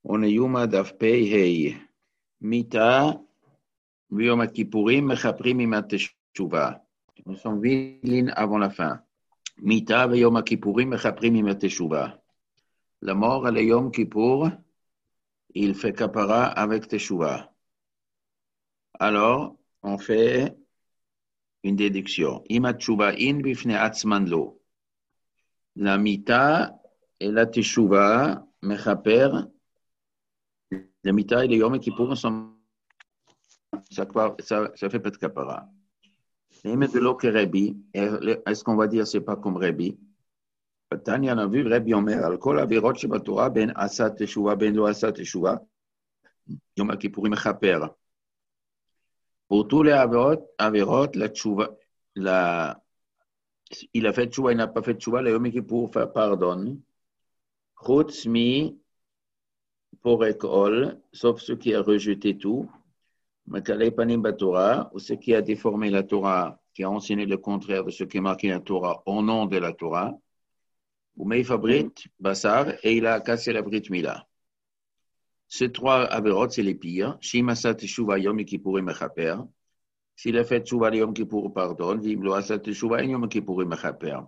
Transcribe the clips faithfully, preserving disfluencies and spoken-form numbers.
On est Yuma d'Afpei Hei. Mita, Yom Kippourim, Mechaprim Imat Teshuva. Nous sommes huit lignes avant la fin. Mita, Yom Kippourim, Mechaprim Imat Teshuva. La mort à Yom Kippour, il fait kapara avec Teshuva. Alors, on fait une déduction. Imat Teshuva in bifne atzman lo. La Mita et la Teshuva, Mechaper, la Mita et le Yom Kippour sont Ça, ça, ça fait pas de kapara. De l'eau que Rabbi, est-ce qu'on va dire c'est pas comme Rabbi? Tanya, on a vu Rabbi Omer, al-kol avirot shebatora ben asat teshuva ben lo asat teshuva, Yom Kippourim mechaper. Pour tous les avirot, avirot, la teshuva, la, il a fait teshuva, il n'a pas fait teshuva, le Yom Kippour pardonne. Chutz mi porek ol, sauf ceux qui a rejeté tout. Mekalei panim batora, ou ce qui a déformé la Torah, qui a enseigné le contraire de ce qui est marqué la Torah au nom de la Torah, ou meifabrit basar, et il a cassé la brit mila. Ces trois averot, c'est les pires. Shim asat teshuva yom kippourim mechaper. S'il a fait teshuva yom kippour, pardonne. Vim lo asat teshuva yom kippourim mechaper.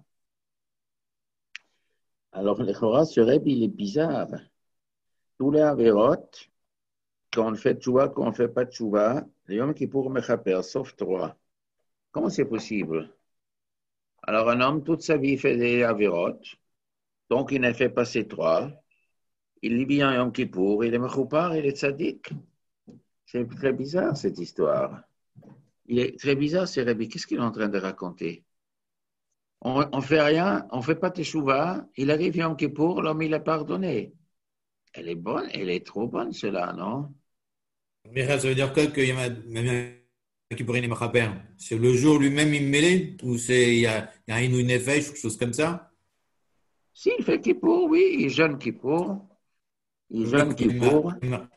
Alors, le Chora, ce rêve, il est bizarre. Tous les averot, quand on fait teshuva, quand on ne fait pas teshuva, le Yom Kippour mechaper, sauf trois. Comment c'est possible? Alors, un homme, toute sa vie, fait des avérotes, donc il n'a fait pas ces trois. Il vient Yom Kippour, il est mechoupar, il est tzaddik. C'est très bizarre, cette histoire. Il est très bizarre, ce Rabbi. Qu'est-ce qu'il est en train de raconter? On ne fait rien, on ne fait pas teshuva, il arrive Yom Kippour, l'homme, il a pardonné. Elle est bonne, elle est trop bonne, cela, non? Mais ça veut dire quoi que Yom Kippourim mechaper? C'est le jour lui-même immêlé ou c'est il y a, il y a une nefesh ou quelque chose comme ça? Si, il fait Kippour, oui, il jeûne Kippour. Il jeûne Kippour.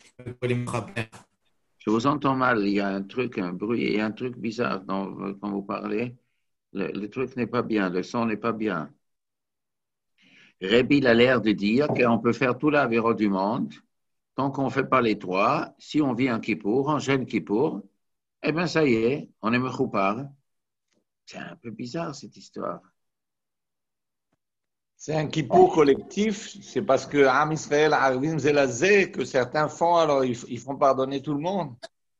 Je vous entends mal, il y a un truc, un bruit, il y a un truc bizarre dans, quand vous parlez. Le, le truc n'est pas bien, le son n'est pas bien. Rabbi il a l'air de dire qu'on peut faire tout l'avéro du monde. Tant qu'on ne fait pas les trois, si on vit en Kippour, en jeûne Kippour, eh bien ça y est, on est mechoupar. C'est un peu bizarre cette histoire. C'est un kippour collectif, c'est parce que Am Israël, Arvim Zelazé, que certains font, alors ils, ils font pardonner tout le monde.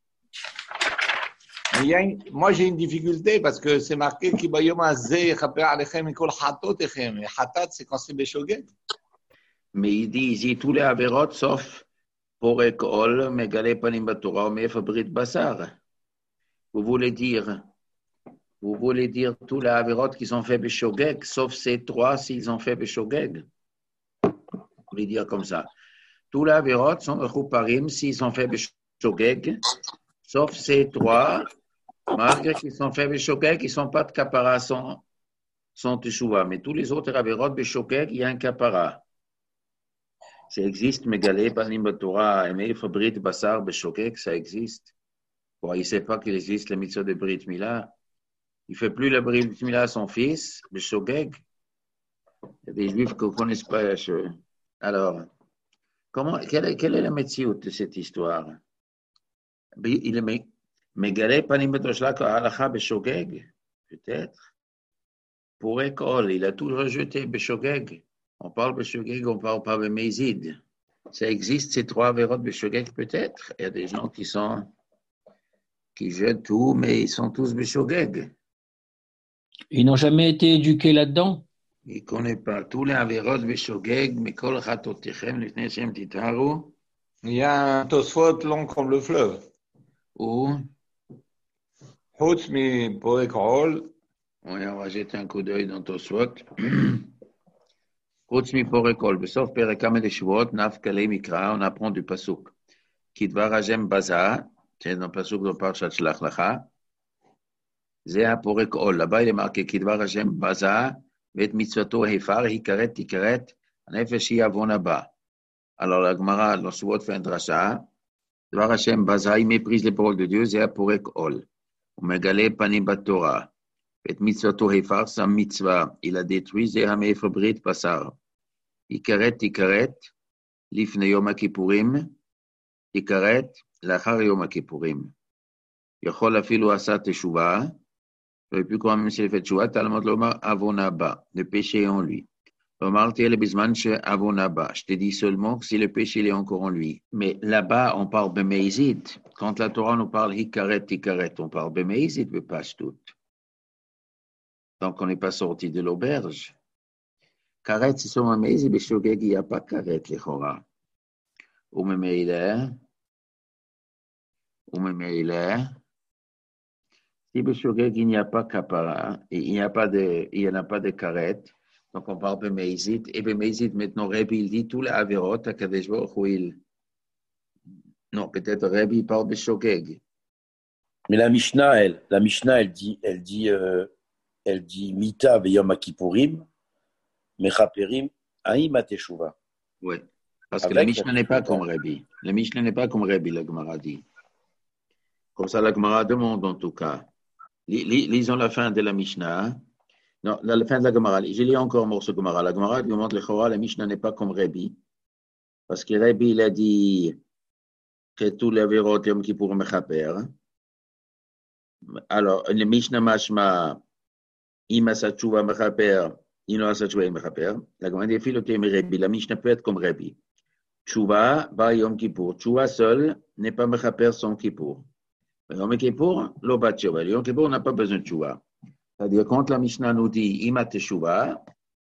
Il y a une, moi j'ai une difficulté parce que c'est marqué Kibayom Azé, Chaper Alechem, Mikol Hatot Echem. Et Hatat, c'est quand c'est Beshogeg. Mais il dit ici tous les avérotes sauf Porek Ol, Megale Panim Batora, Mefabrit Basar. Vous voulez dire. Vous voulez dire tous les avérotes qui sont faits Beshogeg, sauf ces trois s'ils ont fait Beshogeg. Vous voulez dire comme ça. Tous les avérotes sont Mechuparim s'ils ont fait Beshogeg, sauf ces trois, malgré qu'ils sont faits Beshogeg, ils ne sont pas de kapara, sont, sont teshuva. Mais tous les autres avérotes Beshogeg, il y a un kapara. Ça existe, Megalé, Panim Batora, Aimé, Fabrit, Basar, Beshogeg, ça existe. Bon, il ne sait pas qu'il existe le mitzvah de Brit Mila. Il ne fait plus la Brit Mila à son fils, le Shogeg. Il y a des juifs qui ne connaissent pas. Alors, comment, quelle, est, quelle est la méthode de cette histoire? Il est Megalé Panim Batoshla Halacha Beshogeg, peut-être. Pour école, il a tout rejeté Beshogeg. On parle Beshogeg, on ne parle pas de Mézid. Ça existe, ces trois avérotes Beshogeg, peut-être. Il y a des gens qui sont qui jettent tout, mais ils sont tous Beshogeg. Ils n'ont jamais été éduqués là-dedans? Il ne connaît pas tous les avérotes Beshogeg, mais Kol Chatotechem, Lifnei Shem Titaru. Il y a un Tosfot long comme le fleuve. Où? Chutz mi Porek Ol. Oui, on va jeter un coup d'œil dans Tosfot. Chutz mi Porek Ol. Sauf Perek Hamed Shvuot, Naf Kalei Mikra, on apprend du pasuk. Kidvar Hashem Baza, c'est dans le pasuk de Parshat Shlach Lacha. Zéa Porek Ol. Là-bas, il est marqué Kidvar Hashem Baza, Vet Mitzvato Hefar, Hikaret, Hikaret, Nefesh Yavon Abba. Alors, la Gemara, dans Shvuot, fait un drasha. Kidvar Hashem Baza, il méprise les paroles de Dieu, Zéa Porek Ol. Megale Panim Batora. Vet Mitzvato Hefar, sa mitzvah, il a détruit, Zéa Mefabrit Basar. Hikaret, Hikaret, לפני יום הכיפורים, יכרת לאחר יום הכיפורים. יכול אפילו עשה תשובה, et puis quand même s'il fait tchouva, talmud lomar avonaba, le péché est en lui. Lomar tiel bisman che avonaba. Je te dis seulement que si le péché il est encore en lui. Mais là-bas, on parle bemeizit. Quand la Torah nous parle hikaret, hikaret, on parle bemeizit, mais pas tout. Donc on n'est pas sorti de l'auberge. Karet, c'est seulement meizit, mais shogeg, il n'y a pas karet, les chora. Ou memeile, ou memeile. Si Beshogeg, il n'y a pas kapara, il n'y a pas de, il n'y en a pas de karet, donc on parle de Meizit, et de Meizit, maintenant, Rabbi, il dit tous les averot, à Kadesh Baruch Hu, il... Non, peut-être Rabbi, il parle de Shogeg. Mais la Mishnah, elle, la Mishnah, elle dit, elle dit, euh, elle dit, Mita veyom akipurim, mechaperim, aïm ateshuva. Oui, parce que la Mishnah n'est pas comme Rabbi. La Mishnah n'est pas comme Rabbi, la Gemara dit. Comme ça, la Gemara demande, en tout cas. Lisons la fin de la Mishnah. Non, la fin de la Gemara. Je lis encore un morceau de Gemara. La Gemara demande le Chora, la Mishnah n'est pas comme Rabbi. Parce que Rabbi, il a dit que tous les avérots, Yom Kippour mechaper. Alors, le Mishnah mashma, ima sa tchouva mechaper, ino sa tchouva mechaper. La Gemara dit, filoté me Rabbi. La Mishnah peut être comme Rabbi. Tchouva, ba Yom Kippour. Tchouva seul n'est pas mechaper sans Kippour. Yom Kippour, lo bat tchouva. Yom Kippour n'a pas besoin de tchouva. C'est-à-dire, quand la Mishnah nous dit ima teshuva,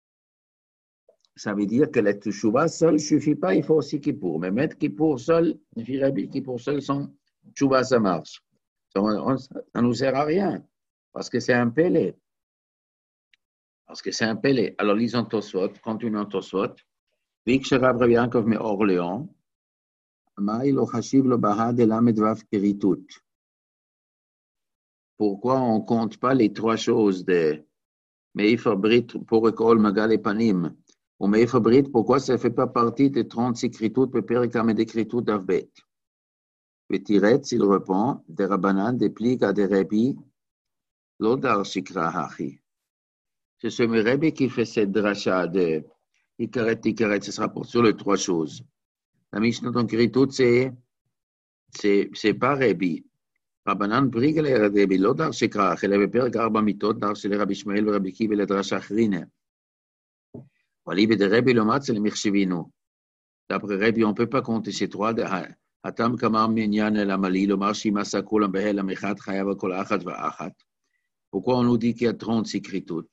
ça veut dire que la teshuva seule ne suffit pas, il faut aussi Kippour. Mais mettre Kippour seul, Kippour seul sans teshuva, ça marche. Ça ne nous sert à rien, parce que c'est un pélé. Parce que c'est un pélé. Alors, lisons Tosfot, continuons Tosfot. Vik Sherav Rabbi Yaakov me Orléans, Maï lo chashiv lo baha de lamed vav keritut. Pourquoi on ne compte pas les trois choses de Meïfa Brit pour Ekol Magal et Panim ou Meïfa Brit, pourquoi ça ne fait pas partie des trente écritures de Perikam et d'écriture d'Avbet? Petiret, s'il répond, des Rabbanan, des Pliga, des Rebbi, l'Odar Shikra Hachi. C'est ce Rebbi qui fait cette dracha de Ikaret, Ikaret, ce sera pour sur les trois choses. La Mishnah d'écriture, c'est, c'est, c'est pas Rebbi. רבנן פריגל רבי לא דר שכרך, אלא בפרק ארבע מיתות, דר של רבי ישמעאל ורבי קיבי לדרש אחרינה. אבל היא בדרבי לא מצא למחשבינו. d'après Rabbi, on ne peut pas compter ces trois. התם כמר מעניין אל עמלי, לומר שאם עשה כולם בהלם אחד, חייב על כל אחת ואחת. Pourquoi on nous dit qu'il y a trente écritures?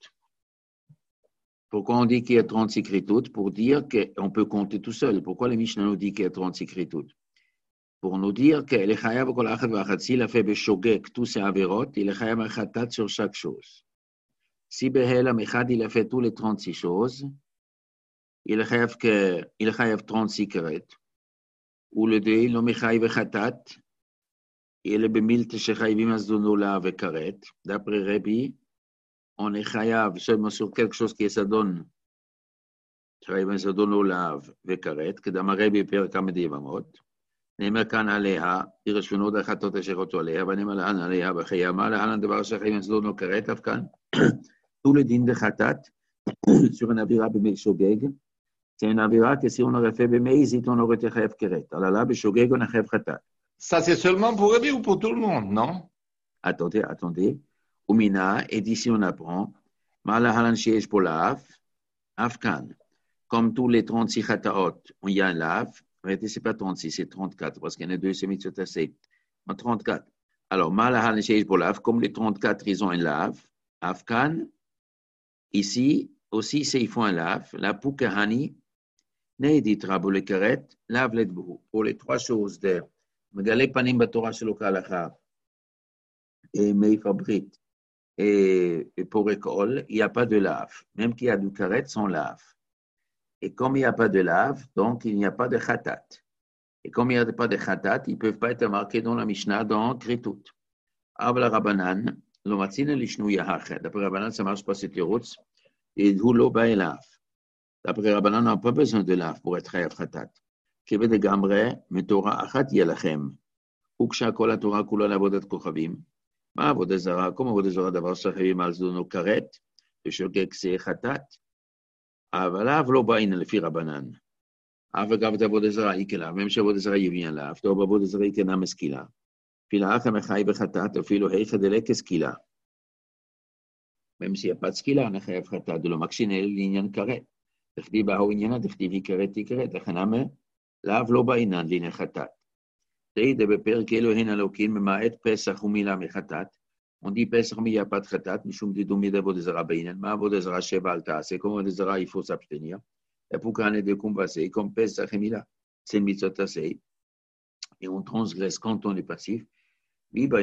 Pourquoi on dit qu'il y a trente écritures? Pour dire qu'on peut compter tout seul. Pourquoi le Mishnah nous dit qu'il y a trente écritures? Pour nous dire qu'il est chayav kol achat v'achat. S'il a fait beshogek tous ses averot, il est chayav achatat sur chaque chose. Si behelam echad, il a fait tous les trente-six choses, il est chayav que, il est chayav trente-six karet. Ou le deux, il est chayav achatat, il est bemilt shechayvim azdonola avec karet. D'après Rabbi, on est chayav seulement sur quelque chose qui est sadon. Chayav azdonola avec karet, que dans ma Rabbi père comme des vamot. נאמר כאן עליה, ירשבנו עוד החטאות אשר אותו עליה, ונאמר לאן עליה בחיימה, לאן הדבר שחיים אצלו לא כרת, אף כאן, tout le din de khatat, sur une avira b'meshogeg, c'est une avira que si on aurait fait b'meizit, on aurait été chayav keret. Alors là, b'shogeg, on a chayav khatat. Ça, c'est seulement pour Rabbi ou pour tout le monde, non? Attendez, attendez. Umina, et d'ici on apprend, ma'ala halan sheyesh po la'af, afkan. Comme tous les trente-six khataot, il y a un laf. En réalité, ce n'est pas trente-six, c'est trente-quatre, parce qu'il y en a deux sémites assez. En trente-quatre. Alors, Malahal Sheish Bolaf, comme les trente-quatre, ils ont un lave. Afkan, ici, aussi, c'est, ils font un lave. La Poukahani, Neidit Rabou Karet, lave l'Edbrou. Pour les trois choses de Megale Panim Batora Shelokalacha et Meifabrit et pour Ekol, il n'y a pas de lave. Même qu'il y a du Karet sans lave. Et comme il n'y a pas de lave, donc il n'y a pas de khatat. Et comme il n'y a pas de khatat, ils ne peuvent pas être marqués dans la Mishnah, dans Kritut. Abla Rabbanan, lo matzina lishnu yahachet. D'après Rabbanan, ça ne marche pas, c'est Tirutz. Et d'où ba elaf. D'après Rabbanan, on n'a pas besoin de lave pour être chayav khatat. Kebe de gamre, me Torah achat yalachem. Uksha kol ha-Torah kula l'avodat kochavim. Ma avodat zara, comme avodat zara davar shachavim al zono karet, ושוגג c'est khatat. אבל לאו לא באין לפי רבנן. Avec Avdabodezra, Ikela, même chez Bodezra, il vient là. Avdabodezra, Ikena, Meskila. Puis là, Achamechai Bechatat, Filo Heichadele, Keskila. Même s'il n'y a pas de skila, on a fait Chatat, de l'Omaxinel, l'Inyan Karet. Dechdi Baho Inyana, Dechdi Vikaret, Ikaret, Achaname, Lav Loba Inan, l'Inyan Chatat. Teide Beperke Elohim Alokim, Maet Pesach Umila Mechatat. On dit Pesach, mais il n'y a pas de Chatat, Mishum Didoumi de Bodezra Bainan, Ma Bodezra Shevalta, c'est comme Bodezra, il faut s'abstenir. Et pour qu'on ait des combats, c'est comme Pesach et Mila, c'est Mitzot Asei. Et on transgresse quand on est passif. D'accord.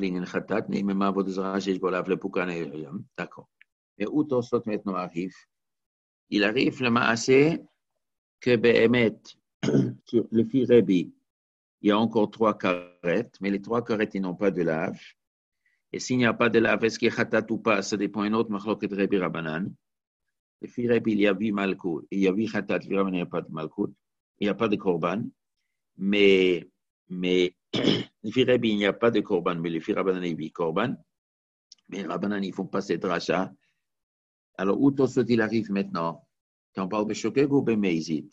Et où Tosot maintenant arrive? Il arrive le Maasé que Behemet, sur le fil Rebi, il y a encore trois carettes, mais les trois carettes, ils n'ont pas de lave. Et s'il n'y a pas de lave, est-ce qu'il y a Khatat ou pas? Ça dépend d'une autre machloket de Rebi Rabbanan. Le fil Rebi, il y a vu Malkout, il y a vu Khatat, il n'y a pas de Malkout, il n'y a pas de Korban, mais, mais, le Firabi, il n'y a pas de Korban, mais le Firabanan, il vit Korban. Mais Rabbanan, il faut passer de rachat. Alors, où Tosot il arrive maintenant? Quand on parle de Shogeg ou Bemeizit?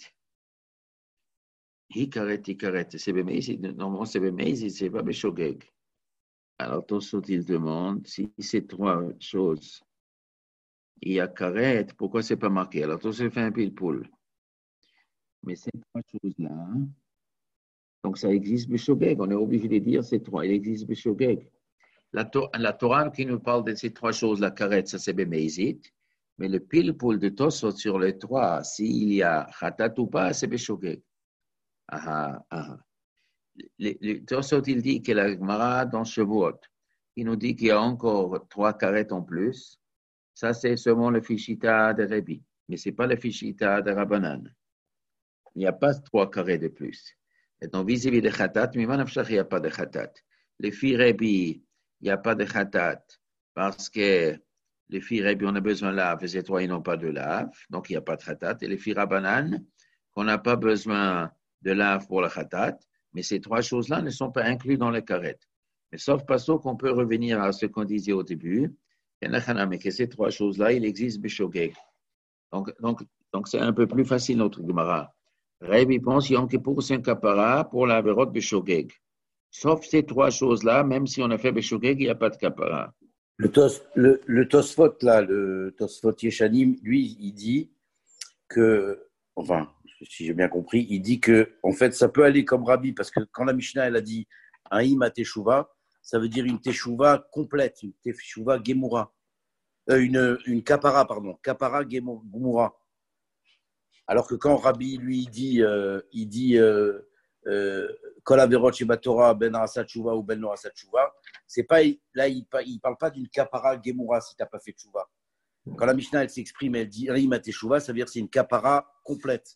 Hikaret, Hikaret, c'est Bemeizit. Normalement, c'est Bemeizit, c'est pas Beshogeg. Alors, Tosot il demande si ces trois choses, il y a Karet, pourquoi c'est pas marqué? Alors, Tosot fait un pile-poule. Mais ces trois choses-là, donc ça existe Beshogeg, on est obligé de dire ces trois, il existe Beshogeg. La, to- la Torah qui nous parle de ces trois choses, la Karet, ça c'est Bemeizit, mais le pile-poule de Tosot sur les trois, s'il y a Khatat ou pas, c'est Beshogeg. Ah, ah. Le, le Tosot, il dit que la Gemara dans Shavuot, il nous dit qu'il y a encore trois Karet en plus, ça c'est seulement le Fichita de Rebi, mais ce n'est pas le Fichita de Rabbanan. Il n'y a pas trois Karet de plus. Maintenant, vis-à-vis de Khatat, mais il n'y a pas de Khatat. Les filles Rebi, il n'y a pas de Khatat parce que les filles Rebi, on a besoin de lave, les trois, ils n'ont pas de lave, donc il n'y a pas de Khatat. Et les filles Rabbanan, qu'on n'a pas besoin de lave pour le Khatat, mais ces trois choses-là ne sont pas incluses dans les carettes. Mais sauf pas ça qu'on peut revenir à ce qu'on disait au début, mais que ces trois choses-là, il existe Beshogeg. Donc, donc, donc c'est un peu plus facile notre Gemara. Rebi pense Yom Kippour, c'est un kapara pour la verrotte Beshogeg. Sauf ces trois choses-là, même si on a fait Beshogeg, il n'y a pas de kapara. Le, tos, le, le Tosfot, là, le Tosfot Yeshanim, lui, il dit que, enfin, si j'ai bien compris, il dit que, en fait, ça peut aller comme Rabbi, parce que quand la Mishnah, elle a dit un ima teshuva, ça veut dire une teshuva complète, une teshuva gemura. Euh, une, une kapara, pardon, kapara gemura. Alors que quand Rabbi, lui, il dit, euh, il dit, euh, Kol Averot Sheba Torah ben Arasat Tshuva ou ben Norasat Tshuva, c'est pas, là, il ne parle pas d'une kapara gemura si tu n'as pas fait Tshuva. Quand la Mishnah, elle s'exprime, elle dit Rima Teshuva, ça veut dire que c'est une kapara complète.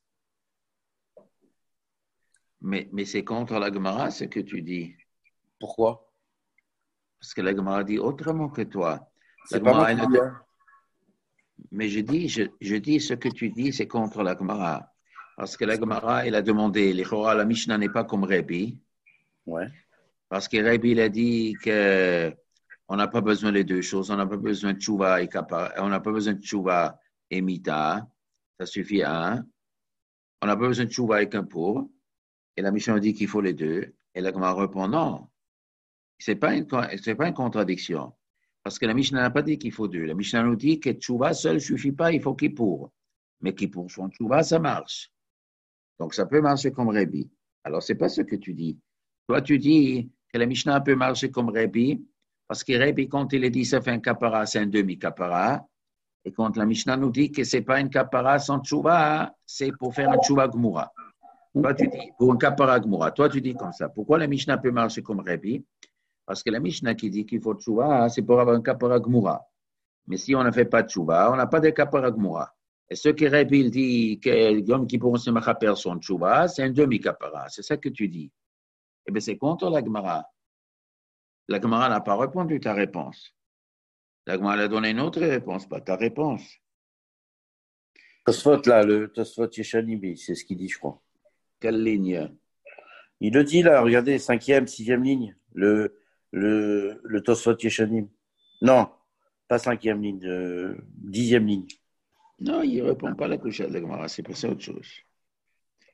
Mais, mais c'est contre la Gemara, ce que tu dis. Pourquoi? Parce que la Gemara dit autrement que toi. C'est pas moi qui dis. Mais je dis, je, je dis ce que tu dis, c'est contre la Gemara. Parce que la Gemara, elle a demandé, l'Ichora, la Mishnah n'est pas comme Rabbi. Ouais. Parce que Rabbi, il a dit qu'on n'a pas besoin des deux choses. On n'a pas besoin de Tshuva et Kapara. On n'a pas besoin de Tshuva et Mita. Ça suffit à un. On n'a pas besoin de Tshuva et Kippour. Et la Mishnah dit qu'il faut les deux. Et la Gemara répond non. Ce n'est pas, pas une contradiction. Parce que la Mishnah n'a pas dit qu'il faut deux. La Mishnah nous dit que Tshuva seul ne suffit pas, il faut Kippour. Mais Kippour sans Tshuva, ça marche. Donc, ça peut marcher comme Rabbi. Alors, ce n'est pas ce que tu dis. Toi, tu dis que la Mishnah peut marcher comme Rabbi, parce que Rabbi, quand il est dit ça fait un kapara, c'est un demi-kapara. Et quand la Mishnah nous dit que ce n'est pas une kapara sans Tshuva, c'est pour faire un Tshuva Gmura. Toi, tu dis, pour un kapara Gmura. Toi, tu dis comme ça. Pourquoi la Mishnah peut marcher comme Rabbi? Parce que la Mishnah qui dit qu'il faut Tshuva, c'est pour avoir un kapara Gmura. Mais si on ne fait pas de Tshuva, on n'a pas de kapara Gmura. Et ce que Rabbi dit, que Yom Kippour se machaper son Tshuva, c'est un demi-kapara. C'est ça que tu dis. Eh bien, c'est contre la Gemara. La Gemara n'a pas répondu ta réponse. La Gemara a donné une autre réponse, pas ta réponse. Tosfot, là, le Tosfot Yeshanim, c'est ce qu'il dit, je crois. Quelle ligne? Il le dit, là, regardez, cinquième, sixième ligne, le, le, le Tosfot Yeshanim. Non, pas cinquième ligne, euh, dixième ligne. Non, il ne répond pas à la couche de la Gemara, c'est passé à autre chose.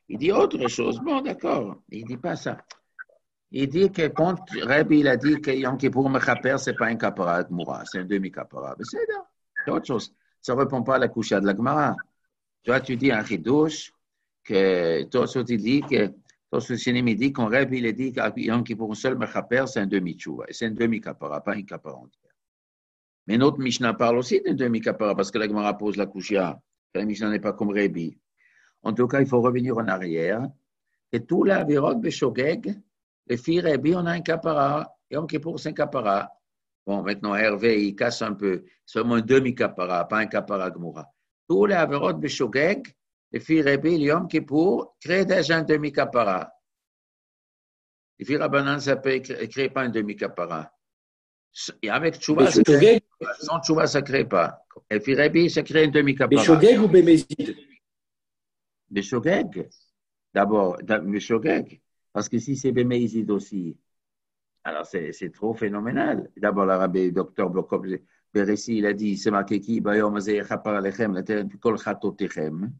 Il dit autre chose. Bon, d'accord. Il ne dit pas ça. Il dit que quand Rabbi il a dit que Yom Kippour Mechaper, ce n'est pas un kapara Gmura, c'est un demi-kapara. Mais c'est là. C'est autre chose. Ça ne répond pas à la coucha de la Gemara. Tu vois, tu dis un chidouche que Tosot il dit que Tosot il dit qu'on Rabbi il a dit que Yom Kippour seul Mechaper, c'est un demi-tchouva. C'est un demi-kapara, pas un kapara entière. Mais notre Mishnah parle aussi d'un demi-kapara parce que la Gemara pose la coucha. La Mishnah n'est pas comme Rabbi. En tout cas, il faut revenir en arrière. Et tout la virot beshogeg, les filles Rabbi, on a un kapara. Yom Kippour, c'est un kapara. Bon, maintenant, Hervé, il casse un peu. Seulement un demi-kapara, pas un kapara Gmura. Tous les averot beshogeg, les filles Rabbi, Yom Kippour, créent déjà un demi-kapara. Les filles Rabbanan, ça ne crée pas un demi-kapara. Et avec Tchouva, ça crée, sans Tchouva, ça ne crée pas. Les filles Rabbi, ça crée un demi-kapara. Beshogeg ou Bémézid? Beshogeg. D'abord, Beshogeg. Parce que si c'est Bémézid aussi, alors c'est, c'est trop phénoménal. D'abord, l'arabe, docteur Blokov, Beressi, il a dit, c'est marqué qui, Bayom Azeh Chapar Alechem, la terre, Kol Chatotechem.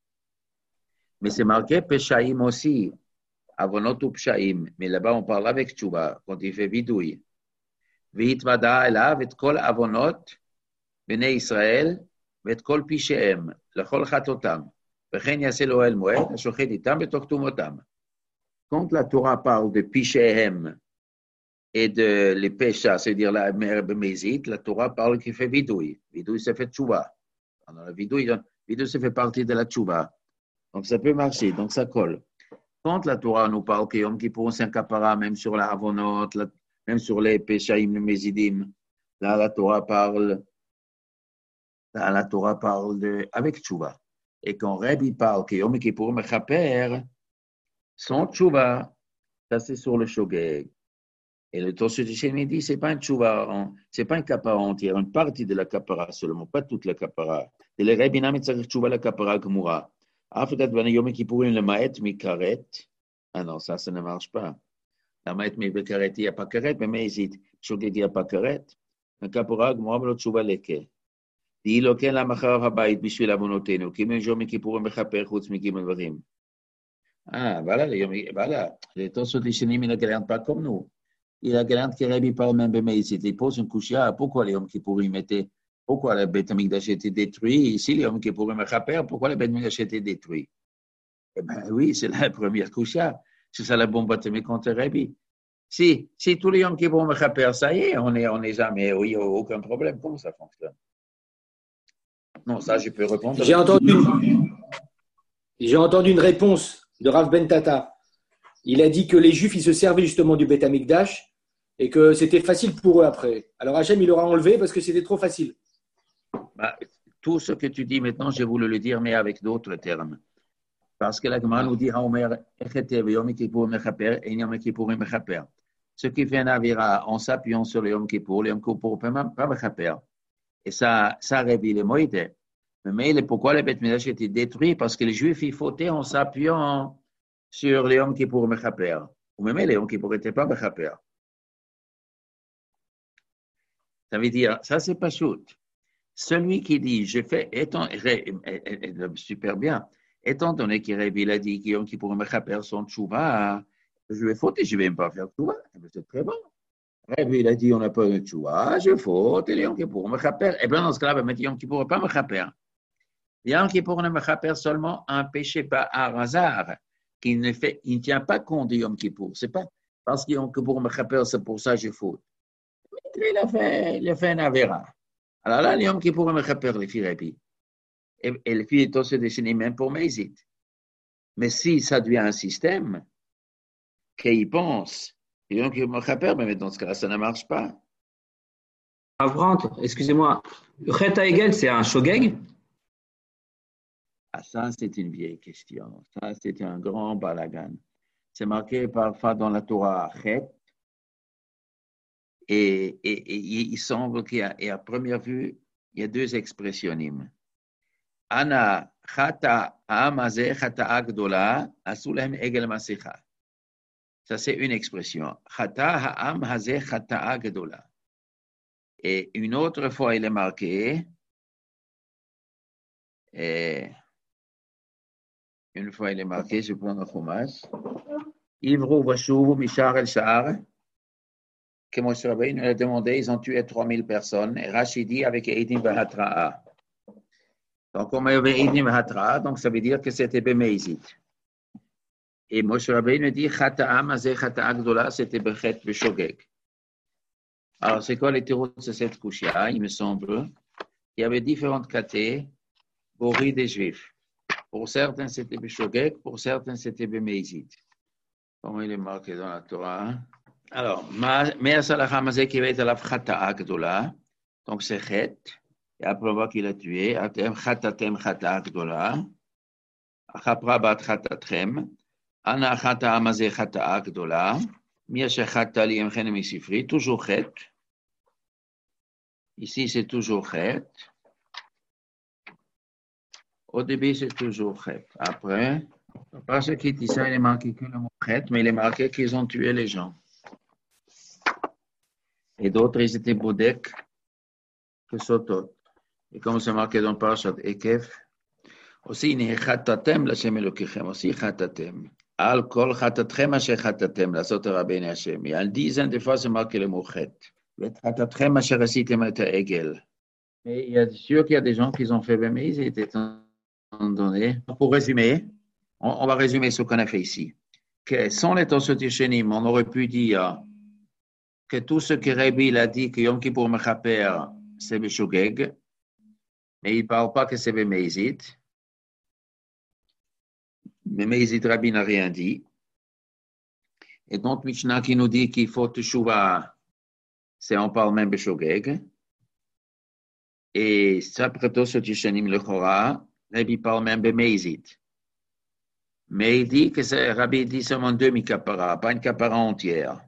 Mais c'est marqué Peshaim aussi, Avonot ou Peshaim. Mais là-bas, on parle avec Tchouba, quand il fait vidouille. Veitvada elav et Kol Avonot, Bnei Israël, et Kol Pishehem, Lechol Chatotam. Vechen Yasel Oel Moed, Shochet Itam, et Toktumotam. Quand la Torah parle de Pishehem et de les péchas, c'est-à-dire la mère Bémézit, la Torah parle qu'il fait vidouille. Vidouille, ça fait tchouva. Alors, la vidouille, vidouille, ça fait partie de la tchouva. Donc, ça peut marcher, donc ça colle. Quand la Torah nous parle que Yom Kippour, c'est un kapara, même sur la Havonot, la, même sur les péchaïm, les Mézidim, là, la Torah parle, là, la Torah parle de, avec tchouva. Et quand Rabbi parle que Yom Kippour, mechaper, son tchouva, ça c'est sur le shogeg. Et le Tosfot Yeshanim dit c'est pas un tchouva, c'est pas un kapara entier, une partie de la kapara seulement, pas toute la kapara. Et le Rabbi Nami tzarich tchouva la kapara gmura. Afrikat bana Yom Kippourim le maet mi karet. Ah non, ça, ça ne marche pas. La maet mi karet, il n'y a pas karet, mais mais hésite. Shogeg, il n'y a pas karet. Un kapara gmura, mais le tchouva leke. Dit loken la macharav habayit bishvil avonotenu. Ki men Yom Kippourim mechaper chutz mi gimel varim. Ah, voilà, le, voilà. Le Tosfot Yeshanim, il ne galère pas comme nous. Il a galère que Rabbi parle même de Mézit. Il pose une couchia. Pourquoi les hommes qui pourraient mettre, pourquoi le Beth Amikdash a été détruit? Ici, les hommes qui pourraient me rappeler, pourquoi le Beth Amikdash a été détruit? Eh bien, oui, c'est la première couchia. C'est ça la bombe atomique contre Rabbi. Si, si tous les hommes qui pourraient me rappeler, ça y est, on n'est on est jamais, oui, aucun problème. Comment ça fonctionne? Non, ça, je peux répondre. J'ai entendu, j'ai entendu une réponse de Rav Ben Tata. Il a dit que les Juifs, ils se servaient justement du Beth Amikdash et que c'était facile pour eux après. Alors Hachem, il l'aura enlevé parce que c'était trop facile. Bah, tout ce que tu dis maintenant, j'ai voulu le dire, mais avec d'autres termes. Parce que la Gemara nous dit ce qui fait un avira en s'appuyant sur le Yom Kippour, le Yom Kippour ne peut même pas mechaper. Et ça, ça révèle le Moïse. Mais pourquoi le Beth Amikdash a été détruit? Parce que les Juifs, ils fautaient en s'appuyant sur les hommes qui pourraient mechaper. Ou même les hommes qui ne pourraient pas mechaper. Ça veut dire, ça c'est pas shoot. Celui qui dit, je fais, étant, super bien, étant donné qu'il a dit que les hommes qui pourraient mechaper sont tchouva, je vais fauter, je ne vais même pas faire tchouva. C'est très bon. Rabbi, il a dit, on n'a pas de tchouva, je faute, et les hommes qui pourraient mechaper. Et bien dans ce cas-là, les hommes qui ne pourraient pas mechaper. Les hommes qui pourraient mechaper seulement un péché par hasard. Qui ne, fait, il ne tient pas compte de Yom Kippour. Ce n'est pas parce que Yom Kippour me rappelle, c'est pour ça que je faute. Il a fait, il a fait un avéra. Alors là, Yom Kippour me rappelle les filles Rabbi. Et, et les filles sont se dessiner même pour Mézit. Mais si ça devient un système, qu'il pense, Yom Kippour me rappelle, mais dans ce cas-là, ça ne marche pas. Avrant, excusez-moi, le Chet Haegel, c'est un shogeg? Ah, ça, c'est une vieille question. Ça, c'est un grand balagan. C'est marqué parfois dans la Torah Chet. Et, et, et il semble qu'il y a, et à première vue, il y a deux expressions. Ana chata amaze chata agdola asulem egel masecha. Ça, c'est une expression. Chata ha'am haze chata agdola. Et une autre fois, il est marqué. Et, une fois il est marqué, je prends le chumash. Ivru vashuvu mishar el sha'ar. Que Moshe Rabbeinu a demandé, ils ont tué trois mille personnes. Et Rashi dit avec Eidim Vahatra'a. Donc, on avait Eidim Vahatra'a, donc ça veut dire que c'était Bemeizit. Et Moshe Rabbeinu dit, Chata'a mazeh Chata'a gdola, c'était Bechet Beshogeg. Alors, c'est quoi les théories de cette couchia? Il me semble. Il y avait différentes catés pour rire des Juifs. Pour certains, c'était Beshogeg, pour certains, c'était Bemeizit. Comment il est marqué dans la Torah? Alors, Me'as alacha mazeh qui va être la Chata'a gdola. Donc, c'est Chet. Et après, on voit qu'il a tué. Atem Chatatem Chata'a gdola. Achapra bat Chatatrem. Ana Chata'a mazeh Chata'a gdola. Miashe Chata li emchen misifri. Toujours Chet. Ici, c'est toujours Chet. Au début, c'est toujours Chet. Après, parce qu'il dit ça, il est marqué que le mot Chet, mais il est marqué qu'ils ont tué les gens. Et d'autres, ils étaient Bodek que Sotot. Et comme c'est marqué dans Parashat Ekef, aussi, il y a Chatatem, la Shem Elokechem, aussi Chatatem. Al kol Chatatrem, Asher Chatatem, la Soter Rabbeinu Hashem. Il y a une dizaine de fois, c'est marqué le mot Chet. Le Chatatrem, Asher Asitem et Egel. Mais il y a sûr qu'il y a des gens qui ont fait mais ils étaient donné. Pour résumer, on, on va résumer ce qu'on a fait ici. Que sans les Tosot Yeshenim, on aurait pu dire que tout ce que Rabbi a dit que Yom Kippur Mechaper, c'est Beshogeg, mais il ne parle pas que c'est Bemeizit. Bemeizit, Rabbi n'a rien dit. Et donc, Mishnah qui nous dit qu'il faut Teshuvah, c'est on parle même Beshogeg. Et ça, après ce Tishanim le Chora, Rabbi parle même Bemeizit. Mais il dit que c'est, Rabbi dit seulement demi-kapara, pas une kapara entière.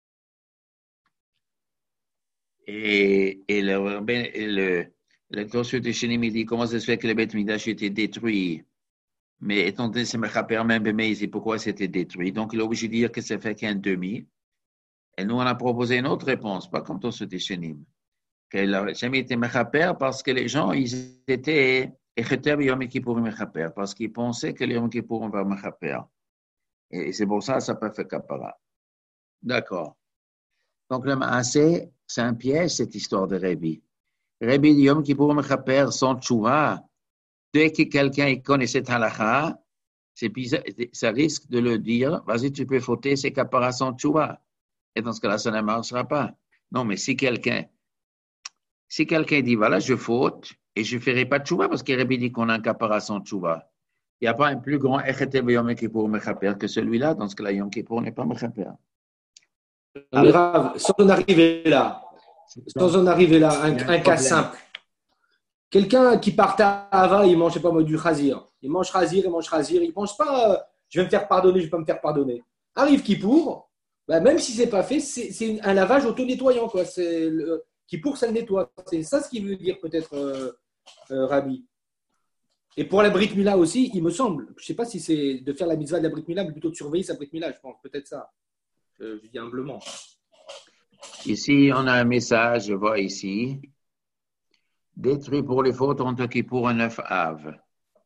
Et, et le, et le, le Tosfot Tishanim, il dit comment ça se fait que le Beth Mikdash était détruit. Mais étant donné que c'est Mechaper même Bemeizit, pourquoi c'était détruit? Donc il est obligé de dire que ça fait qu'un demi. Et nous, on a proposé une autre réponse, pas comme Tosfot Tishanim. Qu'elle n'a jamais été Mechaper parce que les gens, ils étaient Echeter Yom Kippur Mechaper, parce qu'ils pensaient que le Yom Kippur va Mechaper. Et c'est pour ça que ça peut faire Kapara. D'accord. Donc le Maaseh, c'est un piège, cette histoire de Rabbi. Rabbi dit Yom Kippur Mechaper sans tchouva. Dès que quelqu'un connaît cette halakha, c'est bizarre, ça risque de le dire, vas-y, tu peux fauter, c'est Kapara sans tchouva. Et dans ce cas-là, ça ne marchera pas. Non, mais si quelqu'un Si quelqu'un dit, voilà, je faute et je ne ferai pas de tchouva parce qu'il Rabbi dit qu'on a un kapara sans tchouva, il n'y a pas un plus grand Echete Yom Kippur Mechaper que celui-là. Dans ce cas-là, Yom Kippur n'est pas Mechaper. Mais grave, sans en arriver là, sans en arriver là, un, un, un cas simple. Quelqu'un qui part à Ava, il mange, je sais pas moi, du chazir. Il mange chazir, il mange chazir. Il ne pense pas, euh, je vais me faire pardonner, je ne vais pas me faire pardonner. Arrive Kippour, bah, même si ce n'est pas fait, c'est, c'est un lavage auto-nettoyant, quoi. C'est le, Kippour, ça le nettoie. C'est ça ce qu'il veut dire peut-être euh, euh, Rabbi. Et pour la Brit Mila aussi, il me semble, je ne sais pas si c'est de faire la mitzvah de la Brit Mila, mais plutôt de surveiller sa Brit Mila, je pense, peut-être ça. Euh, je dis humblement. Ici, on a un message, je vois ici. Détruit pour les fautes entre Kippour et neuf Av.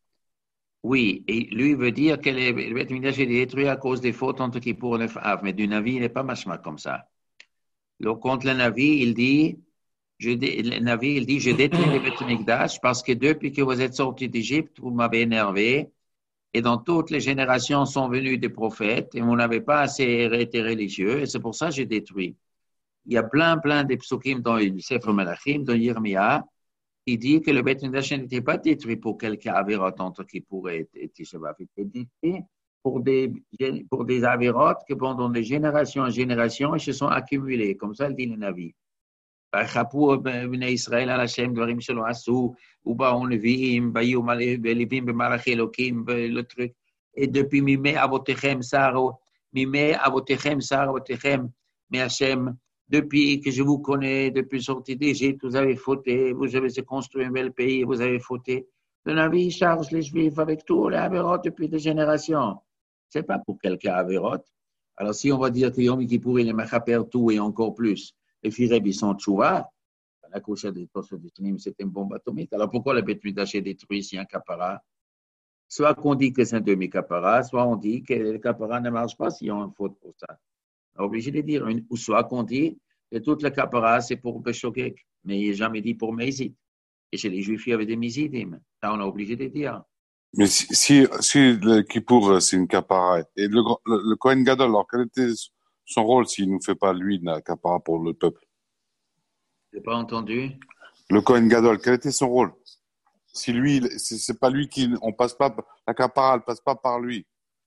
Oui, et lui veut dire que le Beth Mikdash est détruit à cause des fautes entre Kippour et neuf Av, mais du Navi, il n'est pas machma comme ça. Donc, contre le Navi, il dit, je, le Navi, il dit, je détruis le Beth Mikdash parce que depuis que vous êtes sortis d'Égypte, vous m'avez énervé et dans toutes les générations sont venus des prophètes et vous n'avez pas assez été religieux et c'est pour ça que j'ai détruit. Il y a plein, plein de psukim dans le Sefer Melachim, dans Yirmiyah, qui dit que le Beth Mikdash n'était pas détruit pour quelqu'un avérote entre qui pourrait être Tisha B'Av. Il était détruit pour des, pour des avérotes que pendant des générations et générations, ils se sont accumulés. Comme ça, le dit le Navi. ויחפו בני ישראל על השם דברים שלא עשו, ובאו נביאים, והיו לווים במלאכי אלוקים, ולטריק, depuis מימי אבותיכם שרו, מימי אבותיכם שר אבותיכם מהשם, depuis que je vous connais, depuis sortie d'Égypte, vous avez fauté, vous avez construit un bel pays, vous avez fauté. Le Navi charge les Juifs avec tous les avérotes depuis des générations. C'est pas pour quelqu'un avérote. Alors si on va dire que Yom Kippur, il est mechaper tout et encore plus, les filles Rabbi sont tchouva, la couche des Tosfot Tishanim, c'est une bombe atomique. Alors pourquoi le Beth Mikdash est détruit si un kapara? Soit qu'on dit que c'est un demi-capara, soit on dit que le capara ne marche pas s'il y a une faute pour ça. On est obligé de dire, une, ou soit qu'on dit que toute la capara, c'est pour Beshogeg, mais il n'est jamais dit pour Mézid. Et chez les Juifs, il y avait des Mézidim. Ça, on est obligé de dire. Mais si, si, si le Kippour, c'est une capara, et le, le, le Kohen Gadol, alors quel était son rôle s'il ne nous fait pas, lui, la capara pour le peuple? Je n'ai pas entendu. Le Kohen Gadol, quel était son rôle? Si lui, c'est, c'est pas lui qui, on passe pas, la capara, elle passe pas par lui.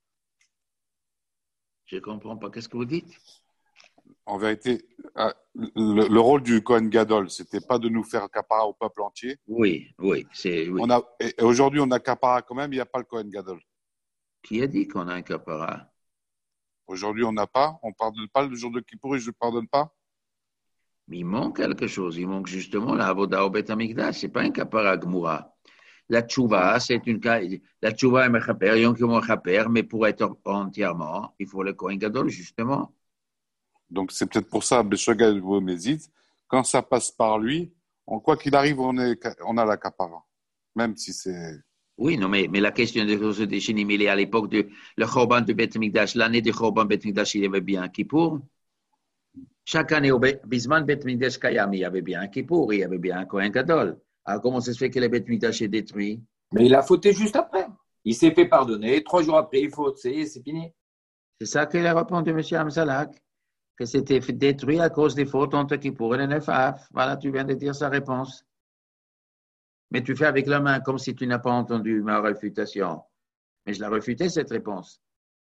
Je ne comprends pas. Qu'est-ce que vous dites? En vérité, le, le rôle du Kohen Gadol, c'était pas de nous faire capara au peuple entier. Oui, oui, c'est oui. On a, et aujourd'hui, on a capara quand même, il n'y a pas le Kohen Gadol. Qui a dit qu'on a un capara? Aujourd'hui, on n'a pas. On ne pardonne pas le jour de Kippour et je ne pardonne pas. Mais il manque quelque chose. Il manque justement la avoda au Beth Amikdash. Ce n'est pas un capara gmoura. La tchouva, c'est une la tchouva est mechaper, yom kippur mechaper, mais pour être entièrement, il faut le Kohen Gadol justement. Donc c'est peut-être pour ça, Beshogeg ou Mézid, quand ça passe par lui, on, quoi qu'il arrive, on, est, on a la capara, même si c'est. Oui, non, mais, mais la question des choses des Shinim, il est à l'époque de le Chorban de Beth Amikdash, l'année du Chorban Beth Amikdash, il y avait bien un Kippour. Chaque année, au Bisman Beth Amikdash Kayam, il y avait bien un Kippour, il y avait bien un Kohen Gadol. Alors, comment ça se fait que le Beth Amikdash est détruit? Mais il a fauté juste après. Il s'est fait pardonner. Trois jours après, il faute. C'est, c'est fini. C'est ça qu'il a répondu, M. Amsalak, que c'était détruit à cause des fautes entre Kippour et le neuf Av. Voilà, tu viens de dire sa réponse. Mais tu fais avec la main comme si tu n'as pas entendu ma réfutation. Mais je l'ai réfuté, cette réponse.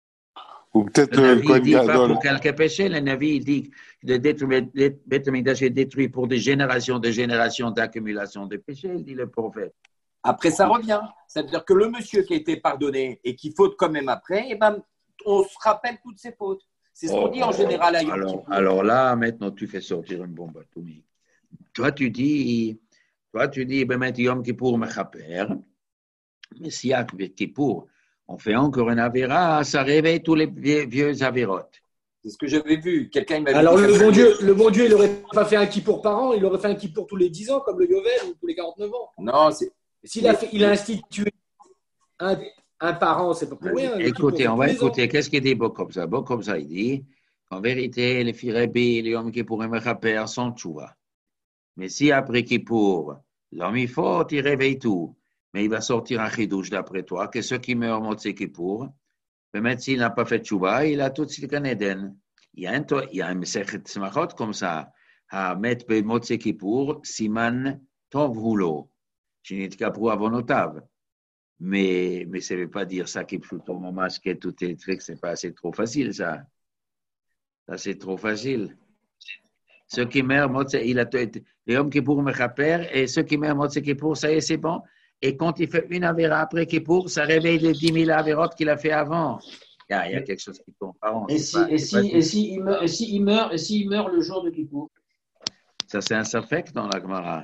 Ou peut-être le le Kohen dit pas Gadol. pour quelques péchés. Le Navi il dit que le Beth Amikdash est détruit pour des générations de générations d'accumulation de péchés, il dit le prophète. Après, ça revient. C'est-à-dire que le monsieur qui a été pardonné et qui faute quand même après, eh ben, on se rappelle toutes ses fautes. C'est ce qu'on Oh, dit en général à Yom alors, Kippour. alors là, maintenant, tu fais sortir une bombe atomique. Toi, tu dis, toi, tu dis, ben, maintenant, Yom Kippour mechaper, mais si à Kippour, on fait encore une avéra, ça réveille tous les vieux, vieux avérotes. C'est ce que j'avais vu. Quelqu'un m'avait Alors, dit le que- bon, Dieu, le bon Dieu, il n'aurait pas fait un kippour par an, il aurait fait un kippour tous les dix ans, comme le Yovel, ou tous les quarante-neuf ans. Non, c'est. S'il a, fait, il a institué un, un par an, c'est pas pour rien. le Écoutez, kippour, on va tous les ans. écouter. Qu'est-ce qu'il dit Bob comme ça? Bob comme ça, il dit qu'en vérité, les Firebi, les hommes qui pourraient me rappeler sont tchouva. Mais si après Kippour, l'homme il faut, il réveille tout. Mais il va sortir un chidouche d'après toi, que ceux qui meurent Motse Kippour, même s'il n'a pas fait tchouva, il a tout ce qu'il Eden. Il y a un, il y a un Mesechet Smachot comme ça. Ha met be Motse Kippour, Siman Tov Hulo. Shinit Kapru Avonotav. Mais, mais ça ne veut pas dire ça qui est au moment que tout est truc, c'est pas, c'est trop facile, ça. Ça, c'est trop facile. Ceux qui meurent, il a, les hommes qui pour me rappeler, et ceux qui meurent, Motse Kippour, ça y est, c'est bon. Et quand il fait une avéra après Kippour, ça réveille les dix mille avérotes qu'il a fait avant. Il y a, il y a quelque chose qui tombe par an. Et si, et si, et si il meurt, et si il meurt, et si il meurt le jour de Kippour? Ça, c'est un safek dans la Gemara.